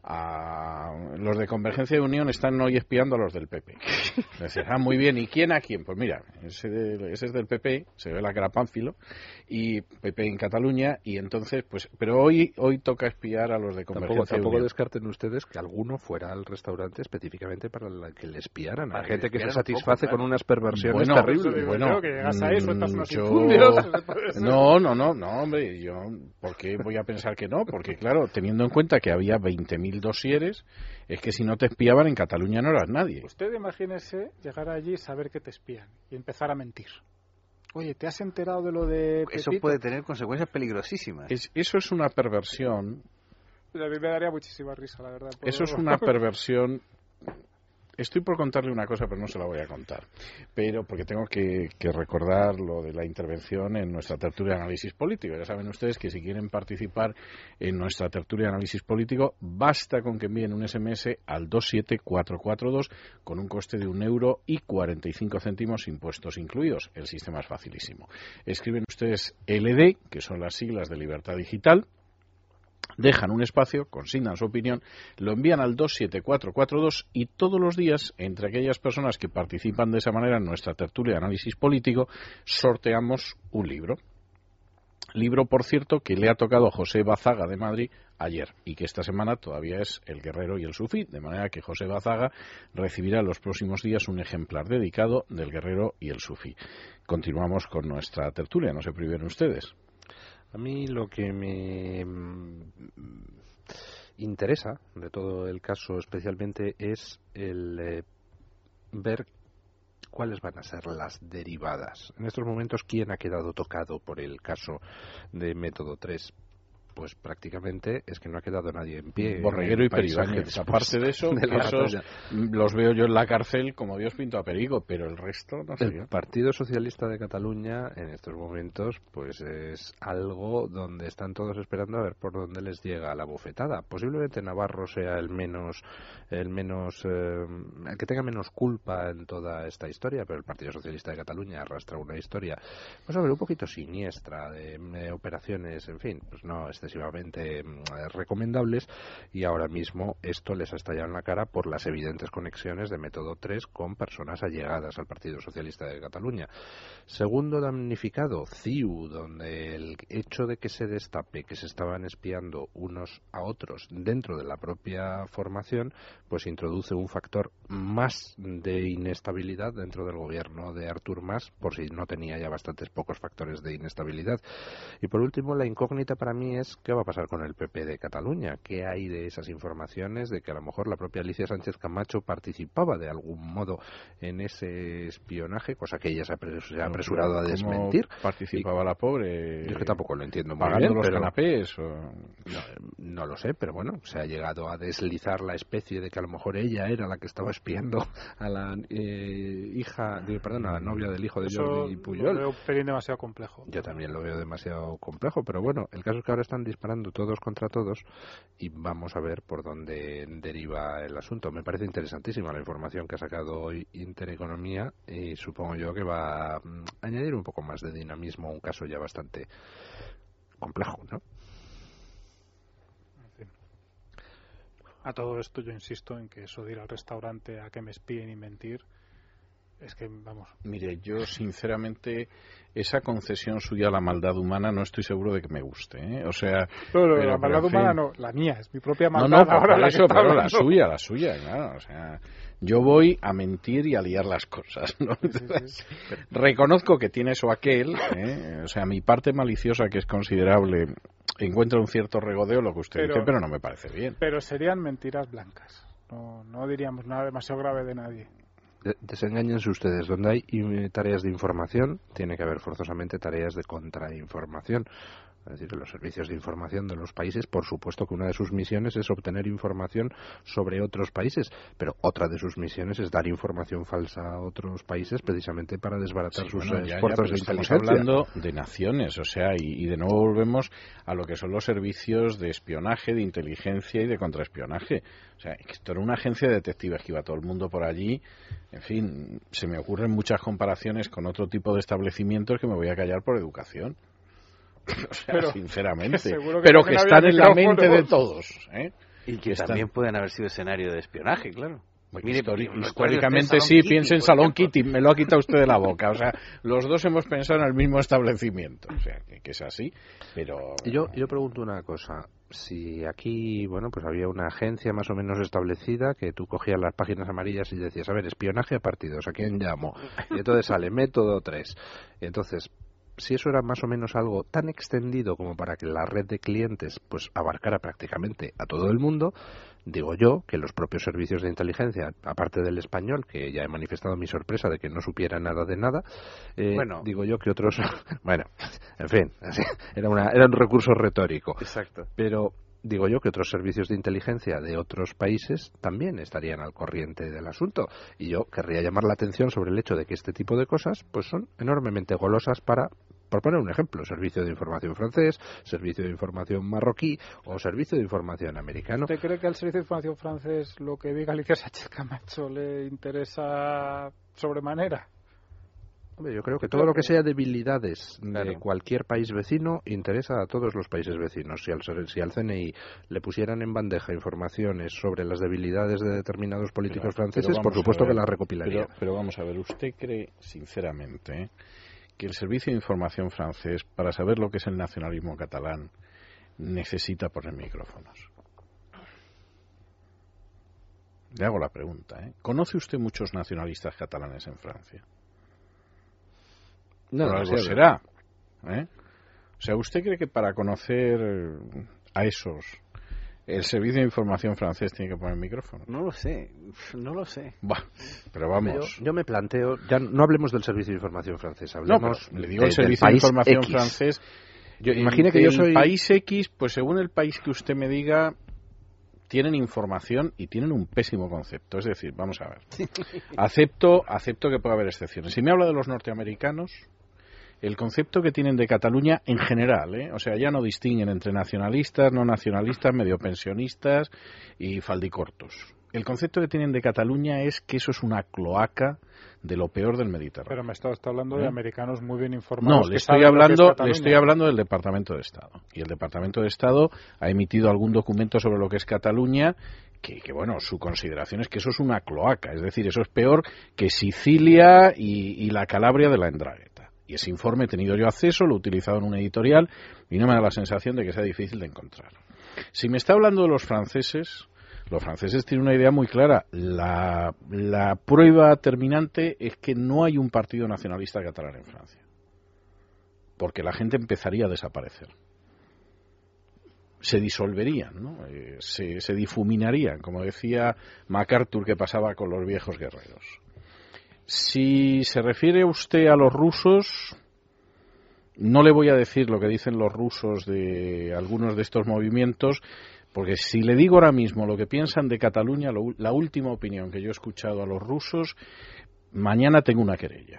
a los de Convergencia de Unión están hoy espiando a los del P P. Le decías, ah, muy bien, ¿y quién a quién? Pues mira, ese, de- ese es del P P, se ve la cara Pánfilo, y P P en Cataluña, y entonces, pues, pero hoy hoy toca espiar a los de Tampoco, Convergencia de tampoco Unión. descarten ustedes que alguno fuera al restaurante específicamente para la que le espiaran. Para Hay que gente le que se espiaran un poco, satisface claro. con unas perversiones Bueno, terribles. bueno, Creo que llegas ahí, sueltas mm, unos yo- infundios. puede ser. No, no, no, no, hombre, yo, ¿por qué voy a pensar que no? Porque, claro, teniendo en cuenta que había veinte mil dosieres, es que si no te espiaban en Cataluña no eras nadie. Usted imagínese llegar allí y saber que te espían y empezar a mentir. Oye, ¿te has enterado de lo de Eso Pepito? puede tener consecuencias peligrosísimas. Es, eso es una perversión, A mí me daría muchísima risa, la verdad. por- eso es una perversión. Estoy por contarle una cosa, pero no se la voy a contar. Pero porque tengo que, que recordar lo de la intervención en nuestra tertulia de análisis político. Ya saben ustedes que si quieren participar en nuestra tertulia de análisis político, basta con que envíen un ese eme ese al dos siete cuatro cuatro dos con un coste de un euro y cuarenta y cinco céntimos, impuestos incluidos. El sistema es facilísimo. Escriben ustedes ele de, que son las siglas de Libertad Digital, dejan un espacio, consignan su opinión, lo envían al dos siete cuatro cuatro dos y todos los días, entre aquellas personas que participan de esa manera en nuestra tertulia de análisis político, sorteamos un libro. Libro, por cierto, que le ha tocado a José Bazaga de Madrid ayer y que esta semana todavía es El Guerrero y el Sufí, de manera que José Bazaga recibirá en los próximos días un ejemplar dedicado del Guerrero y el Sufí. Continuamos con nuestra tertulia, no se priven ustedes. A mí lo que me interesa de todo el caso especialmente es el eh, ver cuáles van a ser las derivadas. En estos momentos, ¿quién ha quedado tocado por el caso de Método tres? pues prácticamente es que no ha quedado nadie en pie. Borreguero y Peribáñez. Aparte de eso, de esos los veo yo en la cárcel como Dios pintó a Perigo, pero el resto no sé. El Partido Socialista de Cataluña en estos momentos pues es algo donde están todos esperando a ver por dónde les llega la bofetada. Posiblemente Navarro sea el menos, el menos, eh, el que tenga menos culpa en toda esta historia, pero el Partido Socialista de Cataluña arrastra una historia, pues a ver, un poquito siniestra de, de operaciones, en fin, pues no excesivamente eh, recomendables, y ahora mismo esto les ha estallado en la cara por las evidentes conexiones de Método tres con personas allegadas al Partido Socialista de Cataluña. Segundo damnificado, C I U, donde el hecho de que se destape que se estaban espiando unos a otros dentro de la propia formación, pues introduce un factor más de inestabilidad dentro del gobierno de Artur Mas, por si no tenía ya bastantes pocos factores de inestabilidad. Y por último, la incógnita para mí es qué va a pasar con el P P de Cataluña, qué hay de esas informaciones de que a lo mejor la propia Alicia Sánchez Camacho participaba de algún modo en ese espionaje, cosa que ella se ha apresurado a desmentir. ¿Participaba y, la pobre? Yo es que tampoco lo entiendo muy ¿Pagando bien, los pero, canapés? O... No, no lo sé, pero bueno, se ha llegado a deslizar la especie de que a lo mejor ella era la que estaba espiando a la eh, hija, de, perdón, a la novia del hijo de Eso Jordi Pujol. Lo veo un pelín demasiado complejo. Yo también lo veo demasiado complejo, pero bueno, el caso es que ahora están disparando todos contra todos y vamos a ver por dónde deriva el asunto. Me parece interesantísima la información que ha sacado hoy Intereconomía y supongo yo que va a añadir un poco más de dinamismo a un caso ya bastante complejo, ¿no? A todo esto yo insisto en que eso de ir al restaurante a que me espíen y mentir, es que, vamos... Mire, yo sinceramente esa concesión suya a la maldad humana no estoy seguro de que me guste, ¿eh? O sea... No, no, pero, la maldad pero, humana fin... no, la mía, es mi propia maldad. No, no, por, ahora por la eso, pero hablando. la suya, la suya, claro, o sea... Yo voy a mentir y a liar las cosas, ¿no? Entonces, sí, sí. Reconozco que tiene eso aquel, ¿eh? O sea, mi parte maliciosa, que es considerable, encuentra un cierto regodeo lo que usted pero, dice, pero no me parece bien. Pero serían mentiras blancas, no, no diríamos nada demasiado grave de nadie. Desengáñense ustedes, donde hay tareas de información, tiene que haber forzosamente tareas de contrainformación. Es decir, que los servicios de información de los países, por supuesto que una de sus misiones es obtener información sobre otros países, pero otra de sus misiones es dar información falsa a otros países precisamente para desbaratar sí, sus bueno, ya, esfuerzos ya, de inteligencia. Estamos hablando de naciones, o sea, y, y de nuevo volvemos a lo que son los servicios de espionaje, de inteligencia y de contraespionaje. O sea, esto era una agencia de detectives que iba todo el mundo por allí. En fin, se me ocurren muchas comparaciones con otro tipo de establecimientos que me voy a callar por educación. O sea, pero, sinceramente, que pero que están en la mente de todos, ¿eh? Y que, que también están... pueden haber sido escenario de espionaje, claro. Mire, Histori históricamente sí, piensa en Salón Kitty, me lo ha quitado usted de la boca. O sea, los dos hemos pensado en el mismo establecimiento, o sea, que, que es así, pero... Yo, yo pregunto una cosa, si aquí, bueno, pues había una agencia más o menos establecida que tú cogías las páginas amarillas y decías, a ver, espionaje a partidos, ¿a quién llamo? Y entonces sale Método tres, y entonces... Si eso era más o menos algo tan extendido como para que la red de clientes pues abarcara prácticamente a todo el mundo, digo yo que los propios servicios de inteligencia, aparte del español, que ya he manifestado mi sorpresa de que no supiera nada de nada, eh, bueno, digo yo que otros, bueno, en fin, así, era, una, era un recurso retórico. Exacto. Pero digo yo que otros servicios de inteligencia de otros países también estarían al corriente del asunto. Y yo querría llamar la atención sobre el hecho de que este tipo de cosas pues son enormemente golosas para, por poner un ejemplo, servicio de información francés, servicio de información marroquí o servicio de información americano. ¿Usted cree que al servicio de información francés lo que diga Alicia Sánchez Camacho le interesa sobremanera? Hombre, yo creo que todo lo que sea debilidades claro. de cualquier país vecino interesa a todos los países vecinos. Si al, si al C N I le pusieran en bandeja informaciones sobre las debilidades de determinados políticos pero, franceses, pero por supuesto que las recopilaría. Pero, pero vamos a ver, ¿usted cree sinceramente ¿eh? que el Servicio de Información francés, para saber lo que es el nacionalismo catalán, necesita poner micrófonos? Le hago la pregunta. ¿eh? ¿Conoce usted muchos nacionalistas catalanes en Francia? No, Por algo será. ¿eh? O sea, ¿usted cree que para conocer a esos el Servicio de Información francés tiene que poner micrófono? No lo sé, no lo sé. Bah, pero vamos. Yo, yo me planteo, ya no hablemos del Servicio de Información francés, hablemos no, le digo de, el Servicio de Información X. francés Yo, imagine que el yo soy... país X, pues según el país que usted me diga, tienen información y tienen un pésimo concepto. Es decir, vamos a ver. Acepto, acepto que pueda haber excepciones. Si me habla de los norteamericanos, el concepto que tienen de Cataluña en general, ¿eh? O sea, ya no distinguen entre nacionalistas, no nacionalistas, medio pensionistas y faldicortos. El concepto que tienen de Cataluña es que eso es una cloaca de lo peor del Mediterráneo. Pero me está, está hablando ¿Eh? de americanos muy bien No, informados. le que estoy saben hablando, lo que es le estoy hablando del Departamento de Estado. Y el Departamento de Estado ha emitido algún documento sobre lo que es Cataluña, que, que bueno, su consideración es que eso es una cloaca, es decir, eso es peor que Sicilia y, y la Calabria de la Ndrangheta. Y ese informe he tenido yo acceso, lo he utilizado en un editorial y no me da la sensación de que sea difícil de encontrar. Si me está hablando de los franceses, los franceses tienen una idea muy clara. La, la prueba terminante es que no hay un partido nacionalista catalán en Francia, porque la gente empezaría a desaparecer. Se disolverían, ¿no? Eh, se, se difuminarían, como decía MacArthur que pasaba con los viejos guerreros. Si se refiere usted a los rusos, no le voy a decir lo que dicen los rusos de algunos de estos movimientos, porque si le digo ahora mismo lo que piensan de Cataluña, lo, la última opinión que yo he escuchado a los rusos, mañana tengo una querella.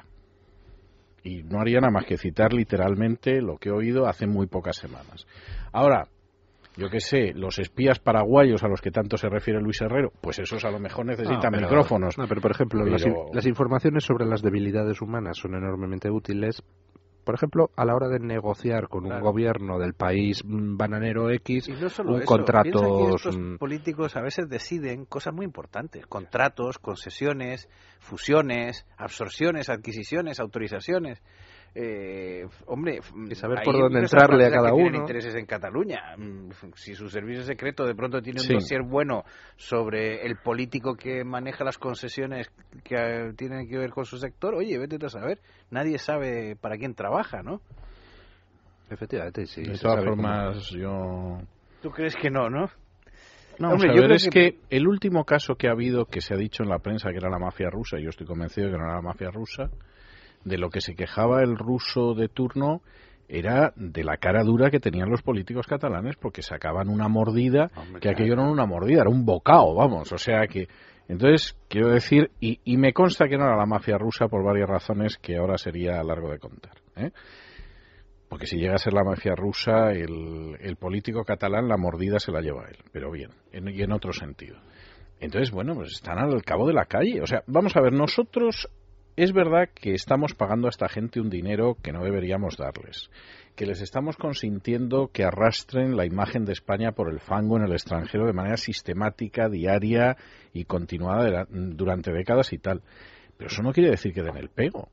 Y no haría nada más que citar literalmente lo que he oído hace muy pocas semanas. Ahora, yo qué sé, los espías paraguayos a los que tanto se refiere Luis Herrero, pues esos a lo mejor necesitan no, pero, micrófonos. No, pero por ejemplo, pero... Las, las informaciones sobre las debilidades humanas son enormemente útiles. Por ejemplo, a la hora de negociar con claro. un gobierno del país bananero X, y no solo un eso, contrato... Piensa que estos políticos a veces deciden cosas muy importantes, contratos, concesiones, fusiones, absorciones, adquisiciones, autorizaciones. Eh, hombre, y saber por dónde entrarle a cada uno. Tienen intereses en Cataluña. Si su servicio secreto de pronto tiene un sí. dossier bueno sobre el político que maneja las concesiones que tienen que ver con su sector, oye, vete a saber. Nadie sabe para quién trabaja, ¿no? Efectivamente, sí. De todas formas, cómo... yo... ¿Tú crees que no, no? No, Hombre, yo creo es que... que el último caso que ha habido, que se ha dicho en la prensa que era la mafia rusa, yo estoy convencido de que no era la mafia rusa, de lo que se quejaba el ruso de turno era de la cara dura que tenían los políticos catalanes porque sacaban una mordida, Hombre, que aquello no era una mordida, era un bocado, vamos, o sea que... Entonces, quiero decir, y, y me consta que no era la mafia rusa por varias razones que ahora sería largo de contar, ¿eh? Porque si llega a ser la mafia rusa, el, el político catalán la mordida se la lleva él, pero bien, en, y en otro sentido. Entonces, bueno, pues están al cabo de la calle, o sea, vamos a ver, nosotros... Es verdad que estamos pagando a esta gente un dinero que no deberíamos darles, que les estamos consintiendo que arrastren la imagen de España por el fango en el extranjero de manera sistemática, diaria y continuada de la, durante décadas y tal. Pero eso no quiere decir que den el pego.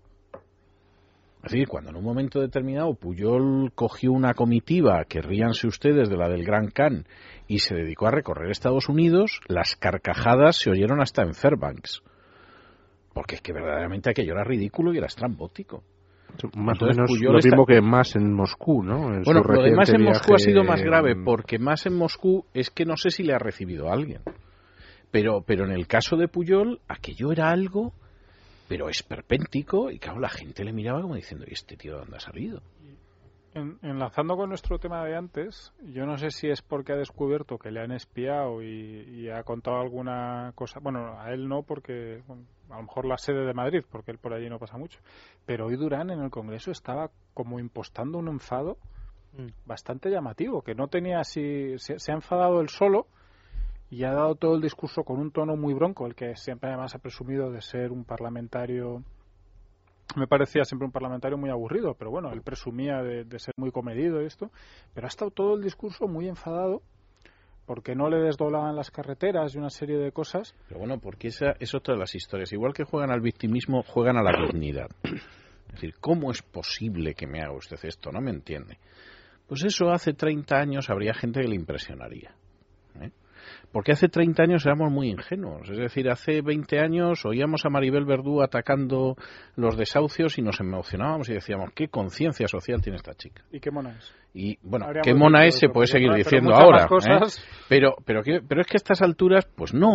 Es decir, cuando en un momento determinado Pujol cogió una comitiva, que ríanse ustedes de la del Gran Khan, y se dedicó a recorrer Estados Unidos, las carcajadas se oyeron hasta en Fairbanks. Porque es que verdaderamente aquello era ridículo y era estrambótico. Más Entonces, o menos Pujol lo está... mismo que más en Moscú, ¿no? En bueno, su lo de más en viaje... Moscú ha sido más grave, porque más en Moscú es que no sé si le ha recibido a alguien. Pero, pero en el caso de Pujol, aquello era algo, pero esperpéntico, y claro, la gente le miraba como diciendo, ¿y este tío de dónde ha salido? En, enlazando con nuestro tema de antes, yo no sé si es porque ha descubierto que le han espiado y, y ha contado alguna cosa. Bueno, a él no, porque bueno, a lo mejor la sede de Madrid, porque él por allí no pasa mucho. Pero hoy Durán en el Congreso estaba como impostando un enfado mm. bastante llamativo, que no tenía así. Se, se ha enfadado él solo y ha dado todo el discurso con un tono muy bronco, el que siempre además ha presumido de ser un parlamentario. Me parecía siempre un parlamentario muy aburrido, pero bueno, él presumía de, de ser muy comedido y esto, pero ha estado todo el discurso muy enfadado porque no le desdoblaban las carreteras y una serie de cosas. Pero bueno, porque esa es otra de las historias. Igual que juegan al victimismo, juegan a la dignidad. Es decir, ¿cómo es posible que me haga usted esto? No me entiende. Pues eso hace treinta años habría gente que le impresionaría, ¿eh? Porque hace treinta años éramos muy ingenuos. Es decir, hace veinte años oíamos a Maribel Verdú atacando los desahucios y nos emocionábamos y decíamos, ¿qué conciencia social tiene esta chica? ¿Y qué mona es? Y bueno, Habríamos qué mona es se puede seguir diciendo ahora. ¿eh? Pero, pero, pero es que a estas alturas, pues no.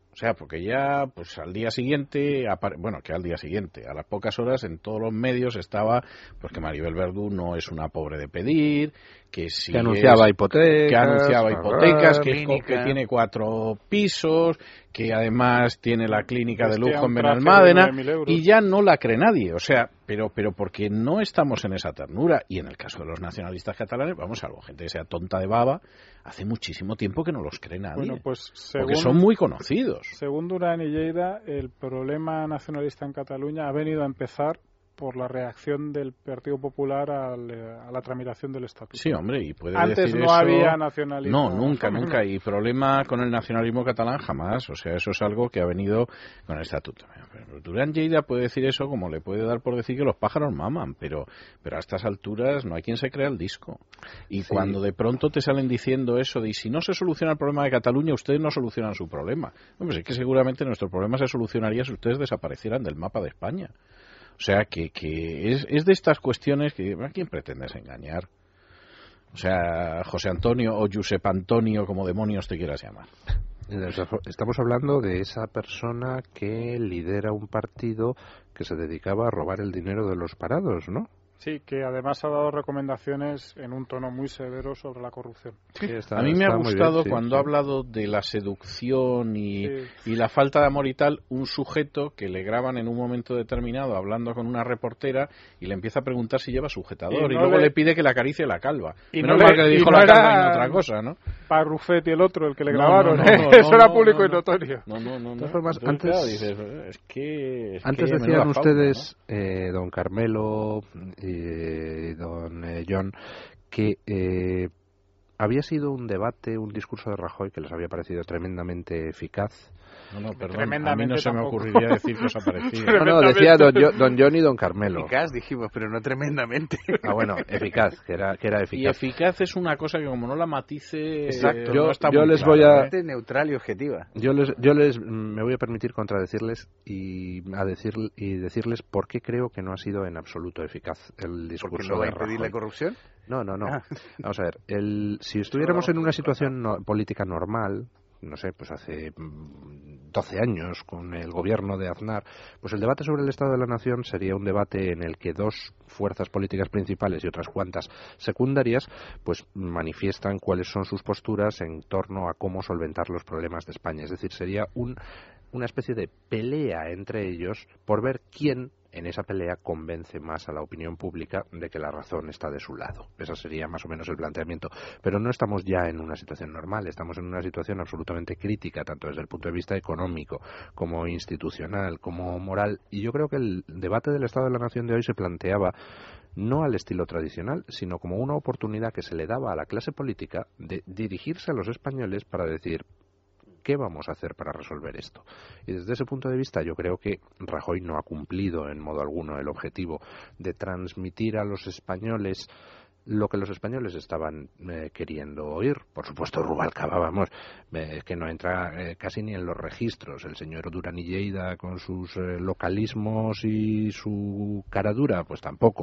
O sea, porque ya, pues al día siguiente, bueno, que al día siguiente, a las pocas horas en todos los medios estaba, pues que Maribel Verdú no es una pobre de pedir, que sí que anunciaba es, hipotecas, que anunciaba hipotecas, ah, que, es, que tiene cuatro pisos, que además tiene la clínica de lujo en Benalmádena, y ya no la cree nadie. O sea, pero, pero porque no estamos en esa ternura. Y en el caso de los nacionalistas catalanes, vamos, salvo gente que sea tonta de baba, hace muchísimo tiempo que no los cree nadie. Bueno, pues, según, porque son muy conocidos. Según Duran y Lleida, el problema nacionalista en Cataluña ha venido a empezar por la reacción del Partido Popular al, a la tramitación del estatuto. Sí, hombre, y puede Antes decir no eso... había nacionalismo. No, nunca, nunca. Y problema con el nacionalismo catalán jamás. O sea, eso es algo que ha venido con el estatuto. Pero Duran Lleida puede decir eso como le puede dar por decir que los pájaros maman, pero, pero a estas alturas no hay quien se crea el disco. Y sí. Cuando de pronto te salen diciendo eso de y si no se soluciona el problema de Cataluña, ustedes no solucionan su problema. Hombre, es que seguramente nuestro problema se solucionaría si ustedes desaparecieran del mapa de España. O sea, que, que es, es de estas cuestiones que... ¿A quién pretendes engañar? O sea, José Antonio o Josep Antonio, como demonios te quieras llamar. Estamos hablando de esa persona que lidera un partido que se dedicaba a robar el dinero de los parados, ¿no? Sí, que además ha dado recomendaciones en un tono muy severo sobre la corrupción. Sí, está, a mí me ha gustado bien, sí, cuando sí. ha hablado de la seducción y, sí. y la falta de amor y tal, un sujeto que le graban en un momento determinado hablando con una reportera y le empieza a preguntar si lleva sujetador y, no y luego le... le pide que le acaricie la calva. Y Menos no mal que le dijo no la calva y no otra cosa, ¿no? Parrufet y el otro, el que le no, grabaron, no, no, no, eso no, era no, público no, y notorio. No, no, no. no. Formas, Entonces, antes claro, dices, es que, es antes que decían ustedes, fauna, ¿no? eh, don Carmelo y don eh, John, que eh, había sido un debate, un discurso de Rajoy que les había parecido tremendamente eficaz. No, no, perdón, a mí no se me ocurriría decir que os ha parecido. No, no, decía don, Yo, don John y don Carmelo. Eficaz, dijimos, pero no tremendamente. Ah, bueno, eficaz, que era, que era eficaz. Y eficaz es una cosa que como no la matice... Exacto. Eh, yo no está yo muy les claro, voy a... ¿eh? Neutral y objetiva. Yo les, yo les me voy a permitir contradecirles y, a decir, y decirles por qué creo que no ha sido en absoluto eficaz el discurso ¿Porque no va a de impedir Rajoy. la corrupción? No, no, no. Ah. Vamos a ver, el, si estuviéramos en una situación no, política normal, no sé, pues hace doce años con el gobierno de Aznar, pues el debate sobre el Estado de la Nación sería un debate en el que dos fuerzas políticas principales y otras cuantas secundarias pues manifiestan cuáles son sus posturas en torno a cómo solventar los problemas de España. Es decir, sería un, una especie de pelea entre ellos por ver quién en esa pelea convence más a la opinión pública de que la razón está de su lado. Ese sería más o menos el planteamiento. Pero no estamos ya en una situación normal, estamos en una situación absolutamente crítica, tanto desde el punto de vista económico, como institucional, como moral. Y yo creo que el debate del Estado de la Nación de hoy se planteaba no al estilo tradicional, sino como una oportunidad que se le daba a la clase política de dirigirse a los españoles para decir ¿qué vamos a hacer para resolver esto? Y desde ese punto de vista yo creo que Rajoy no ha cumplido en modo alguno el objetivo de transmitir a los españoles lo que los españoles estaban eh, queriendo oír. Por supuesto, Rubalcaba, vamos, eh, que no entra eh, casi ni en los registros. El señor Duran y Lleida con sus eh, localismos y su cara dura, pues tampoco.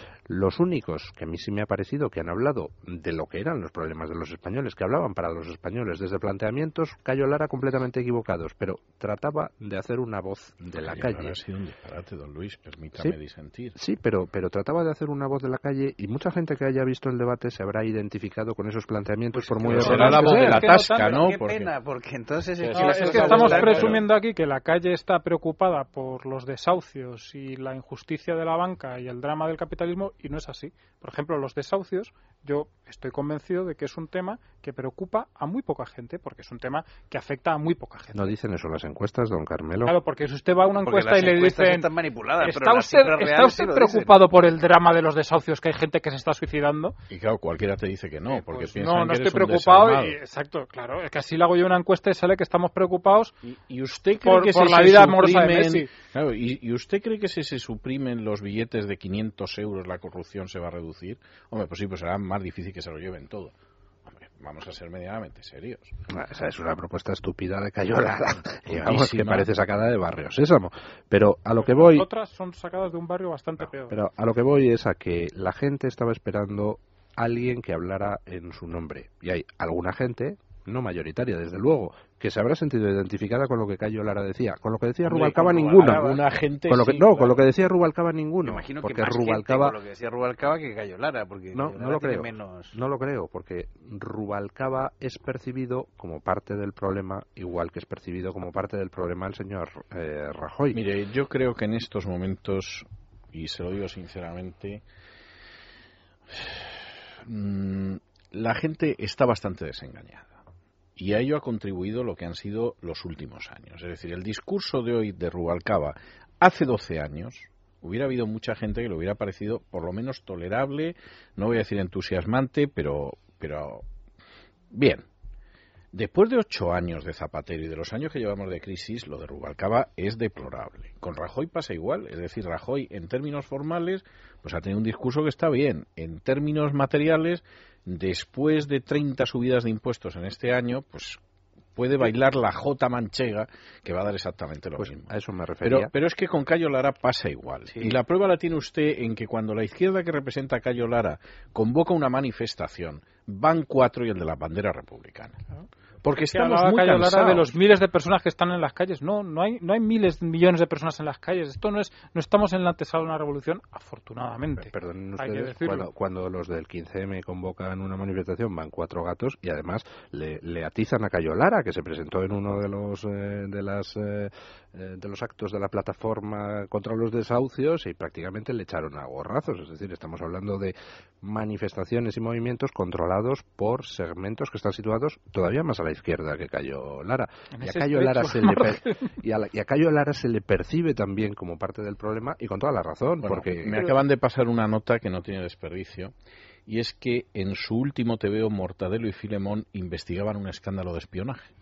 Los únicos que a mí sí me ha parecido que han hablado de lo que eran los problemas de los españoles, que hablaban para los españoles desde planteamientos Cayo Lara completamente equivocados, pero trataba de hacer una voz de la calle. Lara ha sido un disparate, don Luis, permítame sí, disentir. Sí, pero, pero trataba de hacer una voz de la calle y mucha gente que haya visto el debate se habrá identificado con esos planteamientos pues por muy erróneos. Será la voz de la tasca, ¿no? ¿no? Qué porque... pena, porque entonces... Es, no, es que estamos presumiendo aquí que la calle está preocupada por los desahucios y la injusticia de la banca y el drama del capitalismo y no es así. Por ejemplo, los desahucios, yo estoy convencido de que es un tema que preocupa a muy poca gente, porque es un tema que afecta a muy poca gente. ¿No dicen eso las encuestas, don Carmelo? Claro, porque si usted va a una porque encuesta y le dicen... Están manipuladas, ¿Está pero usted, ¿está usted sí preocupado por el drama de los desahucios, que hay gente que se está suicidando? Y claro, cualquiera te dice que no, porque pues piensan no, no que estoy eres preocupado. Y, exacto, claro, es que así le hago yo una encuesta y sale que estamos preocupados y, y usted cree por, que por si la se vida suprimen, amorosa de Messi. Claro, y, ¿y usted cree que si se suprimen los billetes de quinientos euros la corrupción se va a reducir? Hombre, pues sí, pues será más difícil que se lo lleven todo. Hombre, vamos a ser medianamente serios. Esa es una propuesta estúpida de Cayo Lara, digamos, que parece sacada de Barrio Sésamo. Pero a lo que voy... Las otras son sacadas de un barrio bastante no, peor. Pero a lo que voy es a que la gente estaba esperando alguien que hablara en su nombre. Y hay alguna gente no mayoritaria, desde luego, que se habrá sentido identificada con lo que Cayo Lara decía. Con lo que decía Hombre, Rubalcaba, con ninguno. alguna gente con lo que, sí, no, claro. con lo que decía Rubalcaba, ninguno. Me imagino porque que más Rubalcaba, gente con lo que decía Rubalcaba que Cayo Lara, porque no, Cayo no Lara lo tiene creo. menos... No lo creo, porque Rubalcaba es percibido como parte del problema, igual que es percibido como parte del problema el señor eh, Rajoy. Mire, yo creo que en estos momentos, y se lo digo sinceramente, mmm, la gente está bastante desengañada. Y a ello ha contribuido lo que han sido los últimos años. Es decir, el discurso de hoy de Rubalcaba hace doce años hubiera habido mucha gente que le hubiera parecido por lo menos tolerable, no voy a decir entusiasmante, pero, pero bien. Después de ocho años de Zapatero y de los años que llevamos de crisis, lo de Rubalcaba es deplorable. Con Rajoy pasa igual, es decir, Rajoy en términos formales pues ha tenido un discurso que está bien. En términos materiales, después de treinta subidas de impuestos en este año, pues puede bailar la jota manchega que va a dar exactamente lo pues mismo. A eso me refería. Pero, pero es que con Cayo Lara pasa igual. Sí. Y la prueba la tiene usted en que cuando la izquierda que representa a Cayo Lara convoca una manifestación, van cuatro y el de la bandera republicana. Porque Es que estamos hablaba muy Cayo cansados. Lara de los miles de personas que están en las calles. No, no hay, no hay miles, millones de personas en las calles. Esto no es, no estamos en la antesala de una revolución, afortunadamente. Perdonen Hay que ustedes, decirlo. cuando, cuando los del quince eme convocan una manifestación van cuatro gatos y además le, le atizan a Cayo Lara, que se presentó en uno de los eh, de las eh, de los actos de la plataforma contra los desahucios y prácticamente le echaron a gorrazos. Es decir, estamos hablando de manifestaciones y movimientos controlados por segmentos que están situados todavía más a la izquierda que Cayo Lara. En Y a ese Cayo Lara se estrecho le per- y, a la- y a Cayo Lara se le percibe también como parte del problema y con toda la razón, Bueno, porque me acaban de pasar una nota que no tiene desperdicio, y es que en su último tebeo Mortadelo y Filemón investigaban un escándalo de espionaje.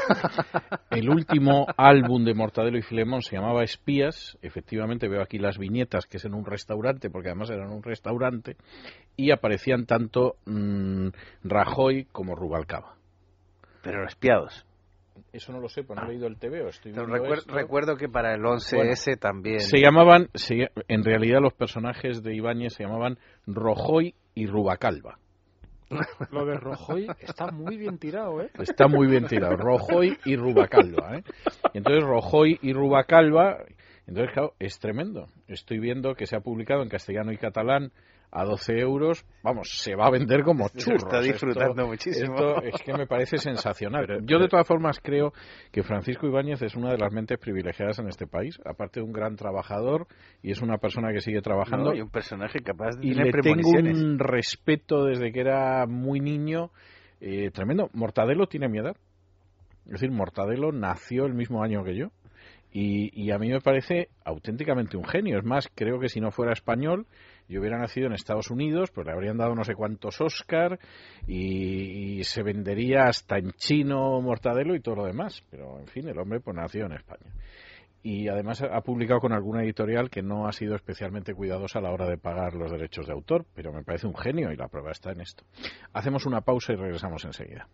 El último álbum de Mortadelo y Filemón se llamaba Espías, efectivamente veo aquí las viñetas, que es en un restaurante, porque además era en un restaurante, y aparecían tanto mmm, Rajoy como Rubalcaba. Pero espiados. Eso no lo sé, pues no he leído el tebeo. Estoy Pero viendo recuer- esto. recuerdo que para el once ese Bueno, también... Se llamaban, se- en realidad los personajes de Ibáñez se llamaban Rojoy y Rubacalba. Lo de Rajoy está muy bien tirado, ¿eh? Está muy bien tirado, Rojoy y Rubacalba, ¿eh? Y entonces Rojoy y Rubacalba, entonces claro, es tremendo. Estoy viendo que se ha publicado en castellano y catalán a doce euros, vamos, se va a vender como Se churros. está disfrutando Esto- muchísimo. Esto es que me parece sensacional. Pero- Yo de todas formas creo que Francisco Ibáñez es una de las mentes privilegiadas en este país, aparte de un gran trabajador y es una persona que sigue trabajando. No, y un personaje capaz de Y tener le tengo premoniciones. un respeto desde que era muy niño eh, tremendo. Mortadelo tiene mi edad. Es decir, Mortadelo nació el mismo año que yo. Y, y a mí me parece auténticamente un genio. Es más, creo que si no fuera español y hubiera nacido en Estados Unidos, pues le habrían dado no sé cuántos Oscar y, y se vendería hasta en chino Mortadelo y todo lo demás. Pero, en fin, el hombre pues nació en España. Y además ha publicado con alguna editorial que no ha sido especialmente cuidadosa a la hora de pagar los derechos de autor, pero me parece un genio y la prueba está en esto. Hacemos una pausa y regresamos enseguida.